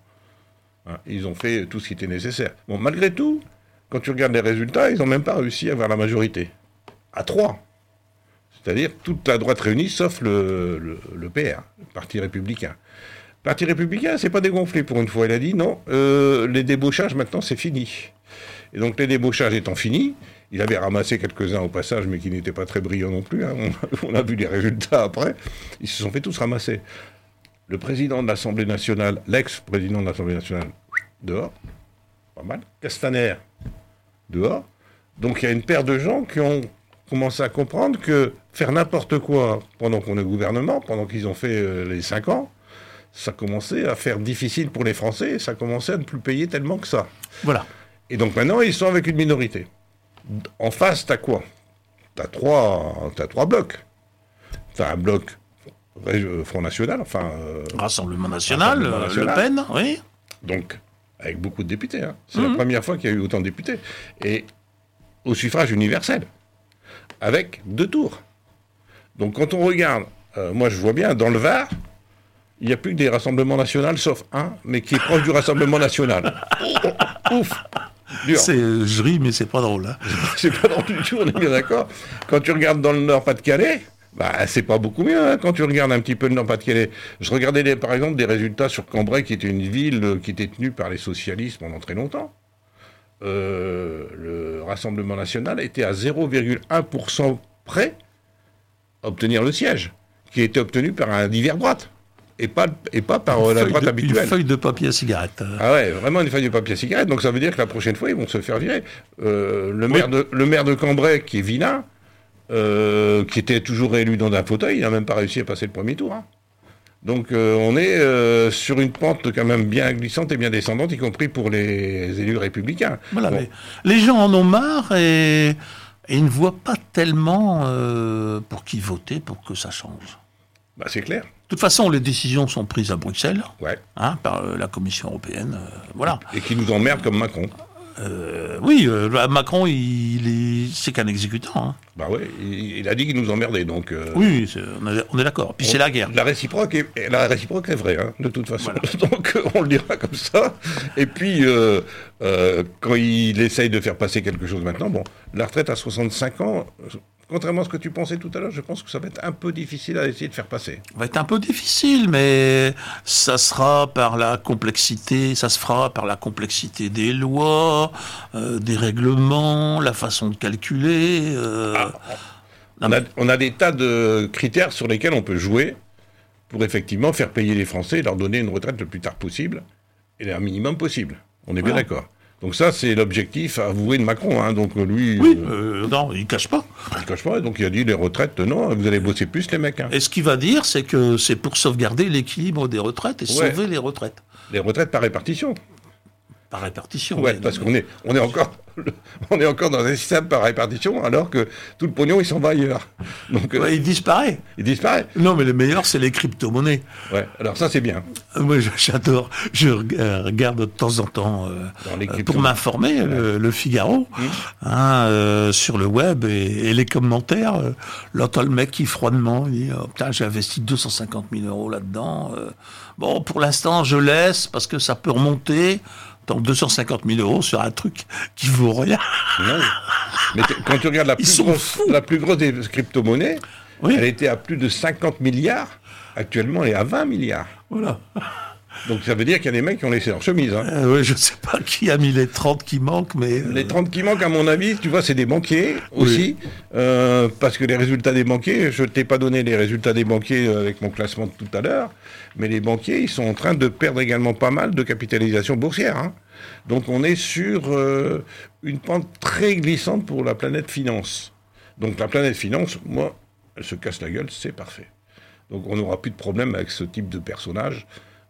Ils ont fait tout ce qui était nécessaire. Bon, malgré tout, quand tu regardes les résultats, ils n'ont même pas réussi à avoir la majorité. À 3. C'est-à-dire toute la droite réunie, sauf le PR, le Parti républicain. Le Parti républicain, c'est pas dégonflé pour une fois. Il a dit non, les débauchages, maintenant, c'est fini. Et donc, les débauchages étant finis, il avait ramassé quelques-uns au passage, mais qui n'étaient pas très brillants non plus. On a vu les résultats après. Ils se sont fait tous ramasser. Le président de l'Assemblée nationale, l'ex-président de l'Assemblée nationale, dehors. Pas mal. Castaner, dehors. Donc il y a une paire de gens qui ont commencé à comprendre que faire n'importe quoi pendant qu'on est au gouvernement, pendant qu'ils ont fait les 5 ans, ça commençait à faire difficile pour les Français et ça commençait à ne plus payer tellement que ça. Voilà. Et donc maintenant, ils sont avec une minorité. En face, t'as quoi? T'as trois blocs. T'as un bloc Front National, Rassemblement National, Le Pen, oui. Donc, avec beaucoup de députés. C'est la première fois qu'il y a eu autant de députés. Et au suffrage universel, avec 2 tours. Donc quand on regarde, moi je vois bien, dans le Var, il n'y a plus que des rassemblements nationaux, sauf un, mais qui est proche du Rassemblement National. Ouf. Dur. Je ris, mais c'est pas drôle. C'est pas drôle du tout, on est bien d'accord. Quand tu regardes dans le Nord-Pas-de-Calais, c'est pas beaucoup mieux, quand tu regardes un petit peu le Nord-Pas-de-Calais. Je regardais par exemple des résultats sur Cambrai, qui était une ville qui était tenue par les socialistes pendant très longtemps. Le Rassemblement National était à 0,1% près à obtenir le siège, qui était obtenu par un divers droite, et pas par la droite habituelle. Une feuille de papier à cigarette. Ah ouais, vraiment une feuille de papier à cigarette, donc ça veut dire que la prochaine fois, ils vont se faire virer. Le maire de Cambrai, qui est vilain, qui était toujours élu dans un fauteuil, il n'a même pas réussi à passer le premier tour. Donc on est sur une pente quand même bien glissante et bien descendante, y compris pour les élus républicains. Voilà, mais les gens en ont marre et ils ne voient pas tellement pour qui voter pour que ça change. C'est clair. De toute façon, les décisions sont prises à Bruxelles, ouais. Par la Commission européenne, voilà. Et qui nous emmerdent comme Macron. Oui, Macron, c'est qu'un exécutant. Hein. Bah ouais, il a dit qu'il nous emmerdait, donc... Oui, on est d'accord. Puis c'est la guerre. La réciproque est vraie, hein, de toute façon. Voilà. Donc on le dira comme ça. Et puis, quand il essaye de faire passer quelque chose maintenant, bon, la retraite à 65 ans... Contrairement à ce que tu pensais tout à l'heure, je pense que ça va être un peu difficile à essayer de faire passer. Ça va être un peu difficile, mais ça se fera par la complexité des lois, des règlements, la façon de calculer. On a des tas de critères sur lesquels on peut jouer pour effectivement faire payer les Français et leur donner une retraite le plus tard possible et un minimum possible. On est bien d'accord. Donc ça, c'est l'objectif avoué de Macron. Hein. Donc lui, non, il cache pas. Il cache pas. Donc il a dit les retraites, non, vous allez bosser plus les mecs. Hein. Et ce qu'il va dire, c'est que c'est pour sauvegarder l'équilibre des retraites et sauver les retraites. Les retraites par répartition. Par répartition. Ouais, parce qu'on est encore dans un système par répartition, alors que tout le pognon, il s'en va ailleurs. Donc, il disparaît. Il disparaît. Non, mais le meilleur, c'est les crypto-monnaies. Ouais, alors ça, c'est bien. Moi, j'adore. Je regarde de temps en temps, pour m'informer, le Figaro, sur le web, et les commentaires. Là, t'as le mec qui, froidement, il dit « Putain, j'ai investi 250 000 euros là-dedans. Bon, pour l'instant, je laisse, parce que ça peut remonter. » Donc 250 000 euros sur un truc qui vaut rien. Non. Mais quand tu regardes la plus grosse des crypto-monnaies, elle était à plus de 50 milliards. Actuellement, elle est à 20 milliards. Voilà. Donc ça veut dire qu'il y a des mecs qui ont laissé leur chemise. Hein. Oui, je ne sais pas qui a mis les 30 qui manquent, mais... Les 30 qui manquent, à mon avis, tu vois, c'est des banquiers aussi. Parce que les résultats des banquiers, je ne t'ai pas donné les résultats des banquiers avec mon classement de tout à l'heure, mais les banquiers, ils sont en train de perdre également pas mal de capitalisation boursière. Hein. Donc on est sur une pente très glissante pour la planète finance. Donc la planète finance, moi, elle se casse la gueule, c'est parfait. Donc on n'aura plus de problème avec ce type de personnage.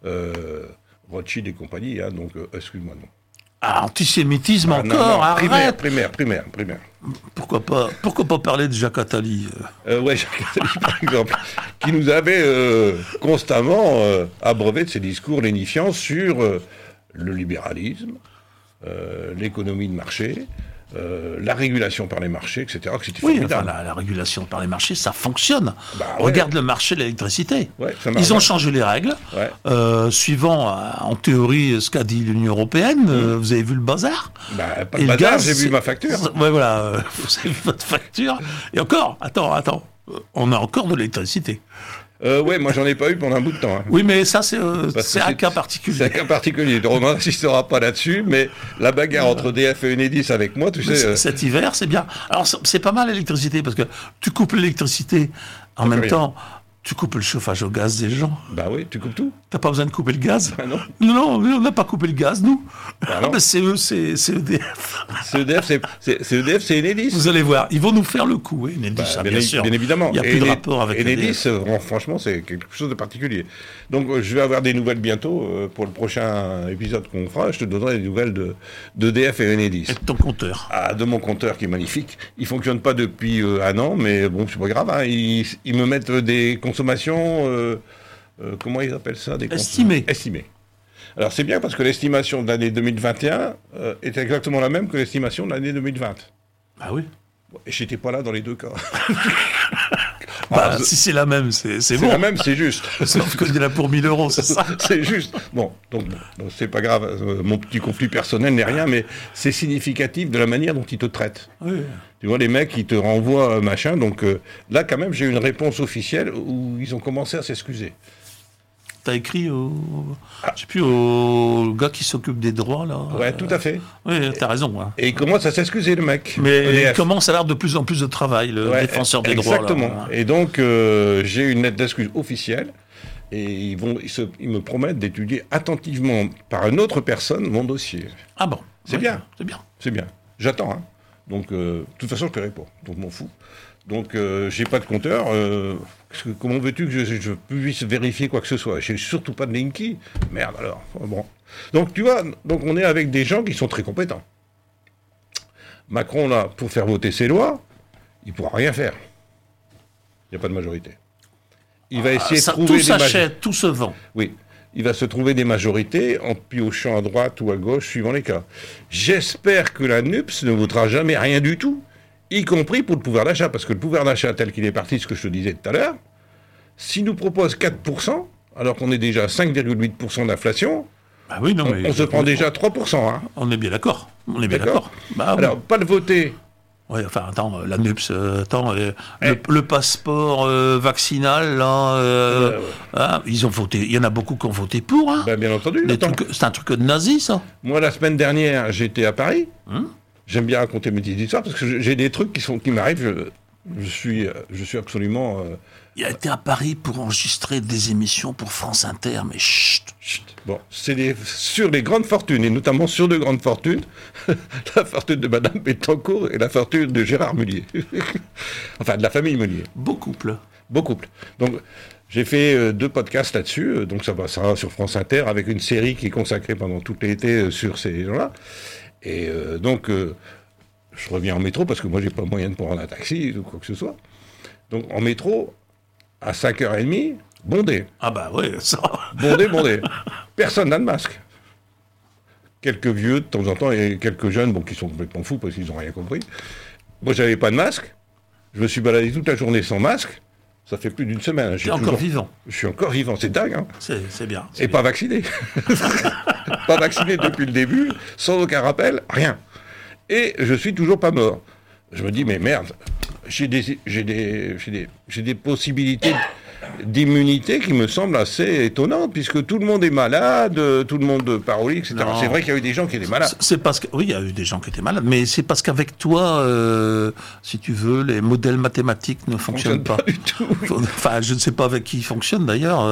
Rothschild et compagnie, hein, donc excuse-moi, non. Ah, antisémitisme encore, arrête. Primaire. Pourquoi pas parler de Jacques Attali Jacques Attali, par exemple, qui nous avait constamment abreuvé de ses discours lénifiants sur le libéralisme, l'économie de marché, la régulation par les marchés, etc. Que c'était formidable. Enfin, la régulation par les marchés, ça fonctionne. Regarde le marché de l'électricité. Ils ont changé les règles, suivant, en théorie, ce qu'a dit l'Union européenne. Vous avez vu le bazar pas le bazar, j'ai vu ma facture. Vous avez vu votre facture. Et encore, attends, on a encore de l'électricité. Moi j'en ai pas eu pendant un bout de temps. Hein. Oui, mais ça c'est un cas particulier. C'est un cas particulier. On n'insistera pas là-dessus, mais la bagarre entre EDF et Enedis avec moi, tu sais. Cet hiver, c'est bien. Alors c'est pas mal l'électricité parce que tu coupes l'électricité en même temps. Tu coupes le chauffage au gaz des gens. Bah oui, tu coupes tout. T'as pas besoin de couper le gaz. Ah non. Non, on n'a pas coupé le gaz, nous. C'est eux, c'est EDF. C'est EDF, c'est Enedis. Vous allez voir, ils vont nous faire le coup, Enedis, bien sûr. Bien évidemment. Il n'y a plus de rapport avec Enedis. Franchement, c'est quelque chose de particulier. Donc, je vais avoir des nouvelles bientôt pour le prochain épisode qu'on fera. Je te donnerai des nouvelles d'EDF et Enedis. Et de ton compteur. De mon compteur qui est magnifique. Il fonctionne pas depuis un an, mais bon, c'est pas grave. Hein. Ils me mettent des consommations, comment ils appellent ça, estimées. Alors c'est bien parce que l'estimation de l'année 2021 est exactement la même que l'estimation de l'année 2020. Ah oui. Et j'étais pas là dans les deux cas. Si c'est la même, c'est bon. C'est la même, c'est juste. Sauf qu'il y en a pour 1 000 euros, c'est ça. C'est juste. Bon, donc c'est pas grave. Mon petit conflit personnel n'est rien, mais c'est significatif de la manière dont ils te traitent. Oui. Tu vois, les mecs, ils te renvoient machin. Donc là, quand même, j'ai eu une réponse officielle où ils ont commencé à s'excuser. T'as écrit au gars qui s'occupe des droits, là. Ouais, tout à fait. Oui, t'as raison. Hein. Et il commence à s'excuser, le mec. Mais il commence à avoir de plus en plus de travail, le défenseur des droits. Exactement. Et donc, j'ai une lettre d'excuse officielle. Et ils me promettent d'étudier attentivement par une autre personne mon dossier. Ah bon. C'est bien. C'est bien. J'attends. Hein. Donc, de toute façon, je ne paierai pas. Donc, je m'en fous. Donc, j'ai pas de compteur. Comment veux-tu que je puisse vérifier quoi que ce soit? J'ai surtout pas de Linky. Merde, alors. Bon. Donc, tu vois, on est avec des gens qui sont très compétents. Macron, là, pour faire voter ses lois, il pourra rien faire. Il n'y a pas de majorité. Il va essayer de trouver tout s'achète, tout se vend. Oui. il va se trouver des majorités en piochant à droite ou à gauche, suivant les cas. J'espère que la NUPS ne vaudra jamais rien du tout, y compris pour le pouvoir d'achat, parce que le pouvoir d'achat tel qu'il est parti, ce que je te disais tout à l'heure, s'il nous propose 4%, alors qu'on est déjà à 5,8% d'inflation, bah oui, non, mais on se prend déjà 3%. Hein. On est bien d'accord. On est bien d'accord. Bah, alors, pas le voter. Oui, enfin, attends, la NUPS, le passeport vaccinal, là, hein, ils ont voté. Il y en a beaucoup qui ont voté pour. Hein. Ben, bien entendu. C'est un truc de nazi, ça. Moi, la semaine dernière, j'étais à Paris. J'aime bien raconter mes petites histoires parce que j'ai des trucs qui m'arrivent. Je suis absolument. Il a été à Paris pour enregistrer des émissions pour France Inter, mais chut. Bon, c'est sur les grandes fortunes, et notamment sur de grandes fortunes, la fortune de Madame Bettencourt et la fortune de Gérard Mullier. Enfin, de la famille Mullier. Beau couple. Donc, j'ai fait 2 podcasts là-dessus, donc ça va sur France Inter, avec une série qui est consacrée pendant tout l'été sur ces gens-là. Et donc, je reviens en métro, parce que moi, j'ai pas moyen de prendre un taxi ou quoi que ce soit. Donc, en métro, à 5h30, bondé. Ah bah oui, ça... Bondé. Personne n'a de masque. Quelques vieux, de temps en temps, et quelques jeunes, qui sont complètement fous, parce qu'ils n'ont rien compris. Moi, j'avais pas de masque. Je me suis baladé toute la journée sans masque. Ça fait plus d'une semaine. Tu es encore vivant. Je suis encore vivant, c'est dingue. Hein. C'est bien. Et pas vacciné. Pas vacciné depuis le début, sans aucun rappel, rien. Et je suis toujours pas mort. Je me dis, mais merde, j'ai des possibilités d'immunité qui me semblent assez étonnantes, puisque tout le monde est malade, tout le monde parolie, etc. Non. C'est vrai qu'il y a eu des gens qui étaient malades. C'est parce que, oui, il y a eu des gens qui étaient malades, mais c'est parce qu'avec toi, si tu veux, les modèles mathématiques ne fonctionnent pas du tout. Enfin, je ne sais pas avec qui ils fonctionnent d'ailleurs.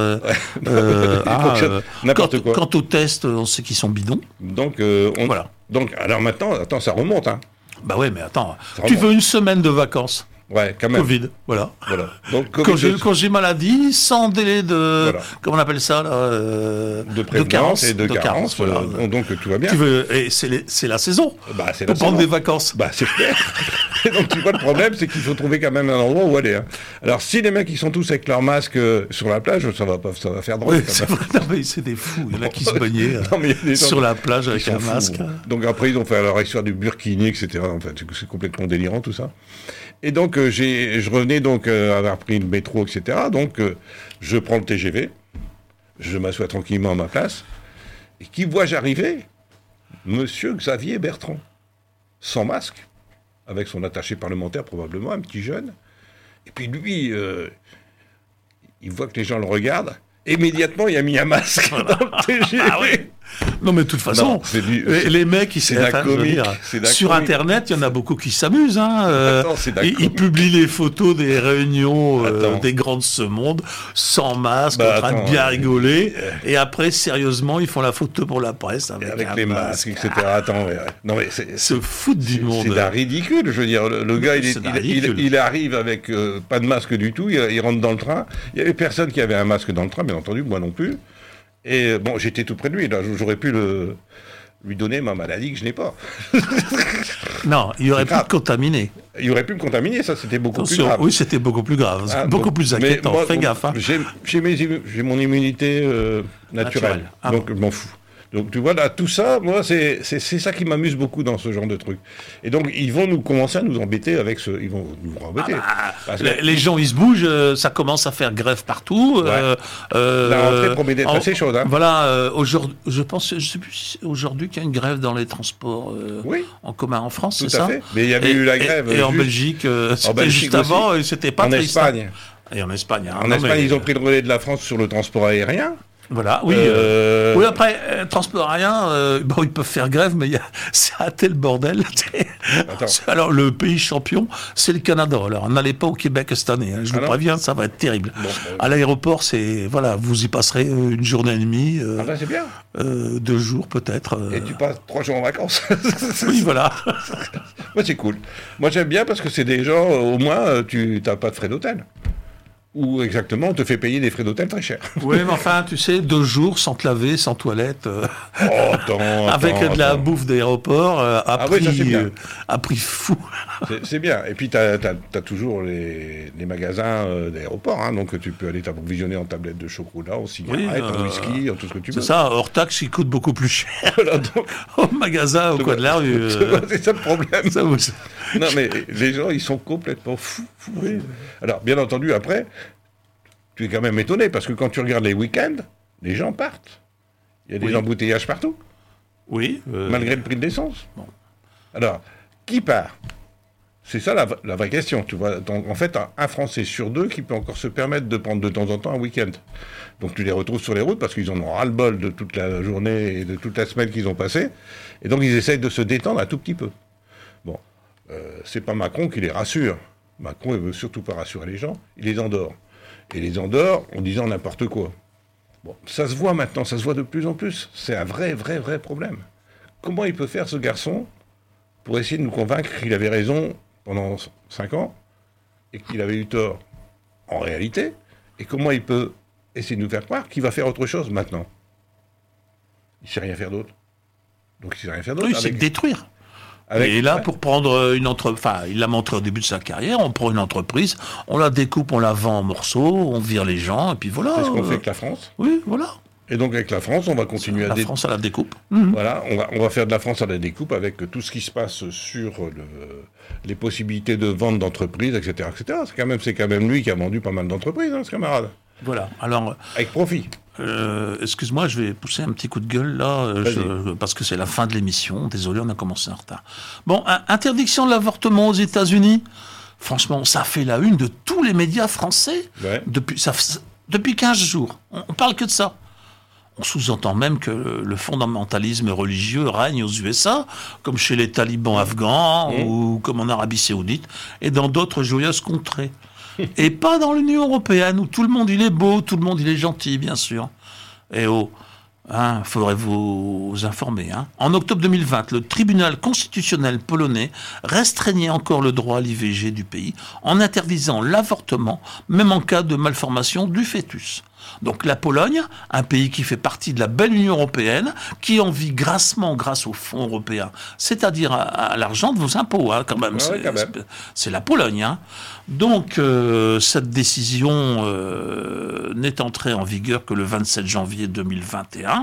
N'importe quoi. Quant aux tests, on sait qu'ils sont bidons. Donc, voilà. Donc, alors maintenant, attends, ça remonte, hein. Bah ouais, mais attends, tu veux une semaine de vacances. Ouais, quand même. Covid, voilà. Donc, quand j'ai maladie, sans délai de... Voilà. Comment on appelle ça, là de prévenance et de carence. Voilà. Donc tout va bien. Et c'est la saison. Bah, c'est pour prendre des vacances. Bah, c'est clair. Donc tu vois, le problème, c'est qu'il faut trouver quand même un endroit où aller. Hein. Alors, si les mecs, ils sont tous avec leur masque sur la plage, ça va faire drôle. Oui, c'est des fous. Il y en a qui se baignaient sur la plage avec un masque. Donc après, ils ont fait leur histoire du burkini, etc. En fait, c'est complètement délirant, tout ça. Et donc, je revenais donc avoir pris le métro, etc. Donc, je prends le TGV, je m'assois tranquillement à ma place, et qui vois-je arriver ? Monsieur Xavier Bertrand, sans masque, avec son attaché parlementaire probablement, un petit jeune. Et puis lui, il voit que les gens le regardent. Immédiatement, il a mis un masque dans le TGV. Ah oui. Non, mais de toute façon, les mecs, sur Internet, il y en a beaucoup qui s'amusent. Hein, ils publient les photos des réunions des grands de ce monde, sans masque, en train de bien rigoler. Et après, sérieusement, ils font la photo pour la presse. Avec les masques, etc. Attends, non, mais se foutent du monde. C'est d'un ridicule. Je veux dire, le gars, il arrive avec pas de masque du tout, il rentre dans le train. Il n'y avait personne qui avait un masque dans le train, bien entendu, moi non plus. Et bon, j'étais tout près de lui, là, j'aurais pu lui donner ma maladie que je n'ai pas. Non, il aurait pu me contaminer. Il aurait pu me contaminer, ça c'était beaucoup plus grave. Oui, c'était beaucoup plus grave, beaucoup plus inquiétant. Fais gaffe. Hein. J'ai mon immunité naturelle, donc je m'en fous. Donc tu vois, là, tout ça, moi, c'est ça qui m'amuse beaucoup dans ce genre de truc. Et donc, ils vont commencer à nous embêter avec ce... Ils vont nous embêter. Les gens, ils se bougent, ça commence à faire grève partout. Ouais. La rentrée promet d'être assez chaude. Hein. Voilà, aujourd'hui, je sais plus si aujourd'hui qu'il y a une grève dans les transports en commun en France, c'est ça ? Tout à fait. Mais il y avait eu la grève. Et en Belgique, c'était juste avant, et c'était pas triste. En Espagne. Et en Espagne. En Espagne, ils ont pris le relais de la France sur le transport aérien. Voilà, oui. Oui, après, transport aérien, ils peuvent faire grève, mais c'est un tel bordel. Alors, le pays champion, c'est le Canada. Alors, n'allez pas au Québec cette année. Hein, je vous préviens, ça va être terrible. À l'aéroport, vous y passerez une journée et demie. C'est bien. 2 jours, peut-être. Et tu passes 3 jours en vacances. Oui, voilà. Moi, c'est cool. Moi, j'aime bien parce que c'est des gens, au moins, tu n'as pas de frais d'hôtel. Ou exactement, on te fait payer des frais d'hôtel très chers. Oui, mais enfin, tu sais, 2 jours sans te laver, sans toilette, avec de la bouffe d'aéroport, à prix fou. C'est bien. Et puis, tu as toujours les magasins d'aéroport, hein, donc tu peux aller t'approvisionner en tablettes de chocolat, en cigarettes, en whisky, en tout ce que tu veux. C'est ça, hors taxe, il coûte beaucoup plus cher. Voilà, donc, au magasin, au coin de la rue. C'est ça le problème. Ça, non, mais les gens, ils sont complètement fous. Oui. Alors, bien entendu, après, tu es quand même étonné, parce que quand tu regardes les week-ends, les gens partent. Il y a des embouteillages partout. Oui. Malgré le prix de l'essence. Bon. Alors, qui part? C'est ça la vraie question. Tu vois. Donc, en fait, un Français sur 2 qui peut encore se permettre de prendre de temps en temps un week-end. Donc tu les retrouves sur les routes parce qu'ils en ont ras-le-bol de toute la journée et de toute la semaine qu'ils ont passée. Et donc ils essayent de se détendre un tout petit peu. Bon, c'est pas Macron qui les rassure. Macron, il veut surtout pas rassurer les gens. Il les endort. Et les endort en disant n'importe quoi. Bon, ça se voit maintenant, ça se voit de plus en plus. C'est un vrai problème. Comment il peut faire, ce garçon, pour essayer de nous convaincre qu'il avait raison pendant 5 ans et qu'il avait eu tort en réalité? Et comment il peut essayer de nous faire croire qu'il va faire autre chose maintenant? Il ne sait rien faire d'autre. Donc il ne sait rien faire d'autre. Oui, c'est détruire. Et là, pour prendre une entreprise, enfin, il l'a montré au début de sa carrière, on prend une entreprise, on la découpe, on la vend en morceaux, on vire les gens, et puis voilà. C'est ce qu'on fait avec la France. Oui, voilà. Et donc avec la France, on va continuer la France à la découpe. Voilà, on va faire de la France à la découpe avec tout ce qui se passe sur les possibilités de vente d'entreprises, etc., etc. C'est quand même lui qui a vendu pas mal d'entreprises, hein, ce camarade. Voilà. Alors. Avec profit. Excuse-moi, je vais pousser un petit coup de gueule là, parce que c'est la fin de l'émission. Désolé, on a commencé en retard. Bon, interdiction de l'avortement aux États-Unis. Franchement, ça fait la une de tous les médias français depuis 15 jours. On parle que de ça. On sous-entend même que le fondamentalisme religieux règne aux USA, comme chez les talibans afghans ou comme en Arabie Saoudite et dans d'autres joyeuses contrées. Et pas dans l'Union européenne où tout le monde il est beau, tout le monde il est gentil, bien sûr. Et faudrait vous informer. En octobre 2020, le tribunal constitutionnel polonais restreignait encore le droit à l'IVG du pays en interdisant l'avortement, même en cas de malformation du fœtus. Donc la Pologne, un pays qui fait partie de la belle Union européenne, qui en vit grassement grâce aux fonds européens, c'est-à-dire à l'argent de vos impôts, quand même. C'est la Pologne. Donc cette décision n'est entrée en vigueur que le 27 janvier 2021.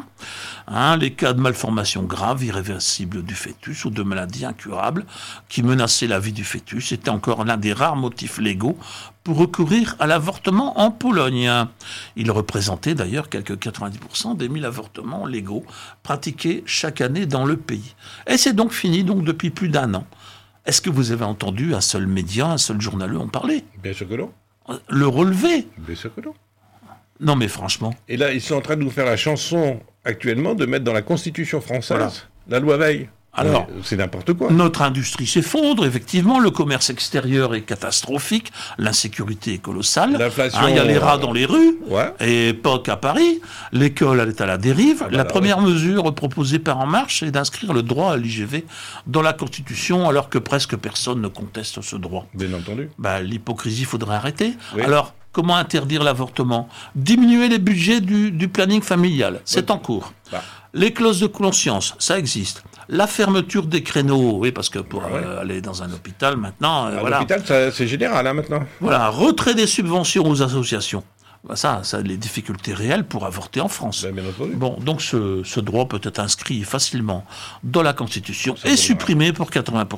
Les cas de malformation grave, irréversible du fœtus ou de maladies incurables qui menaçaient la vie du fœtus était encore l'un des rares motifs légaux pour recourir à l'avortement en Pologne. Il représentait d'ailleurs quelques 90% des 1000 avortements légaux pratiqués chaque année dans le pays. Et c'est donc fini depuis plus d'1 an. Est-ce que vous avez entendu un seul média, un seul journaleux en parler? Bien sûr que non. Le relever? Bien sûr que non. Non mais franchement. Et là, ils sont en train de nous faire la chanson actuellement de mettre dans la Constitution française la loi Veil. Alors, c'est n'importe quoi. Notre industrie s'effondre, effectivement, le commerce extérieur est catastrophique, l'insécurité est colossale, l'inflation, il y a les rats dans les rues, et pas qu'à Paris, l'école elle est à la dérive. La première mesure proposée par En Marche, c'est d'inscrire le droit à l'IGV dans la Constitution, alors que presque personne ne conteste ce droit. Bien entendu. L'hypocrisie, il faudrait arrêter. Oui. Alors, comment interdire l'avortement? Diminuer les budgets du planning familial, c'est en cours. Les clauses de conscience, ça existe. La fermeture des créneaux, oui, parce que pour aller dans un hôpital maintenant... L'hôpital, c'est général, maintenant. Voilà, retrait des subventions aux associations. Ça a les difficultés réelles pour avorter en France. Bien entendu. Bon, donc ce droit peut être inscrit facilement dans la Constitution et supprimé pour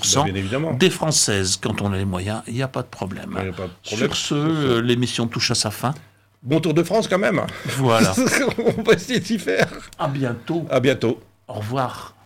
80% des Françaises. Quand on a les moyens, il n'y a pas de problème. Sur ce, l'émission touche à sa fin. Bon Tour de France quand même. Voilà. On va essayer d'y faire. À bientôt. À bientôt. Au revoir.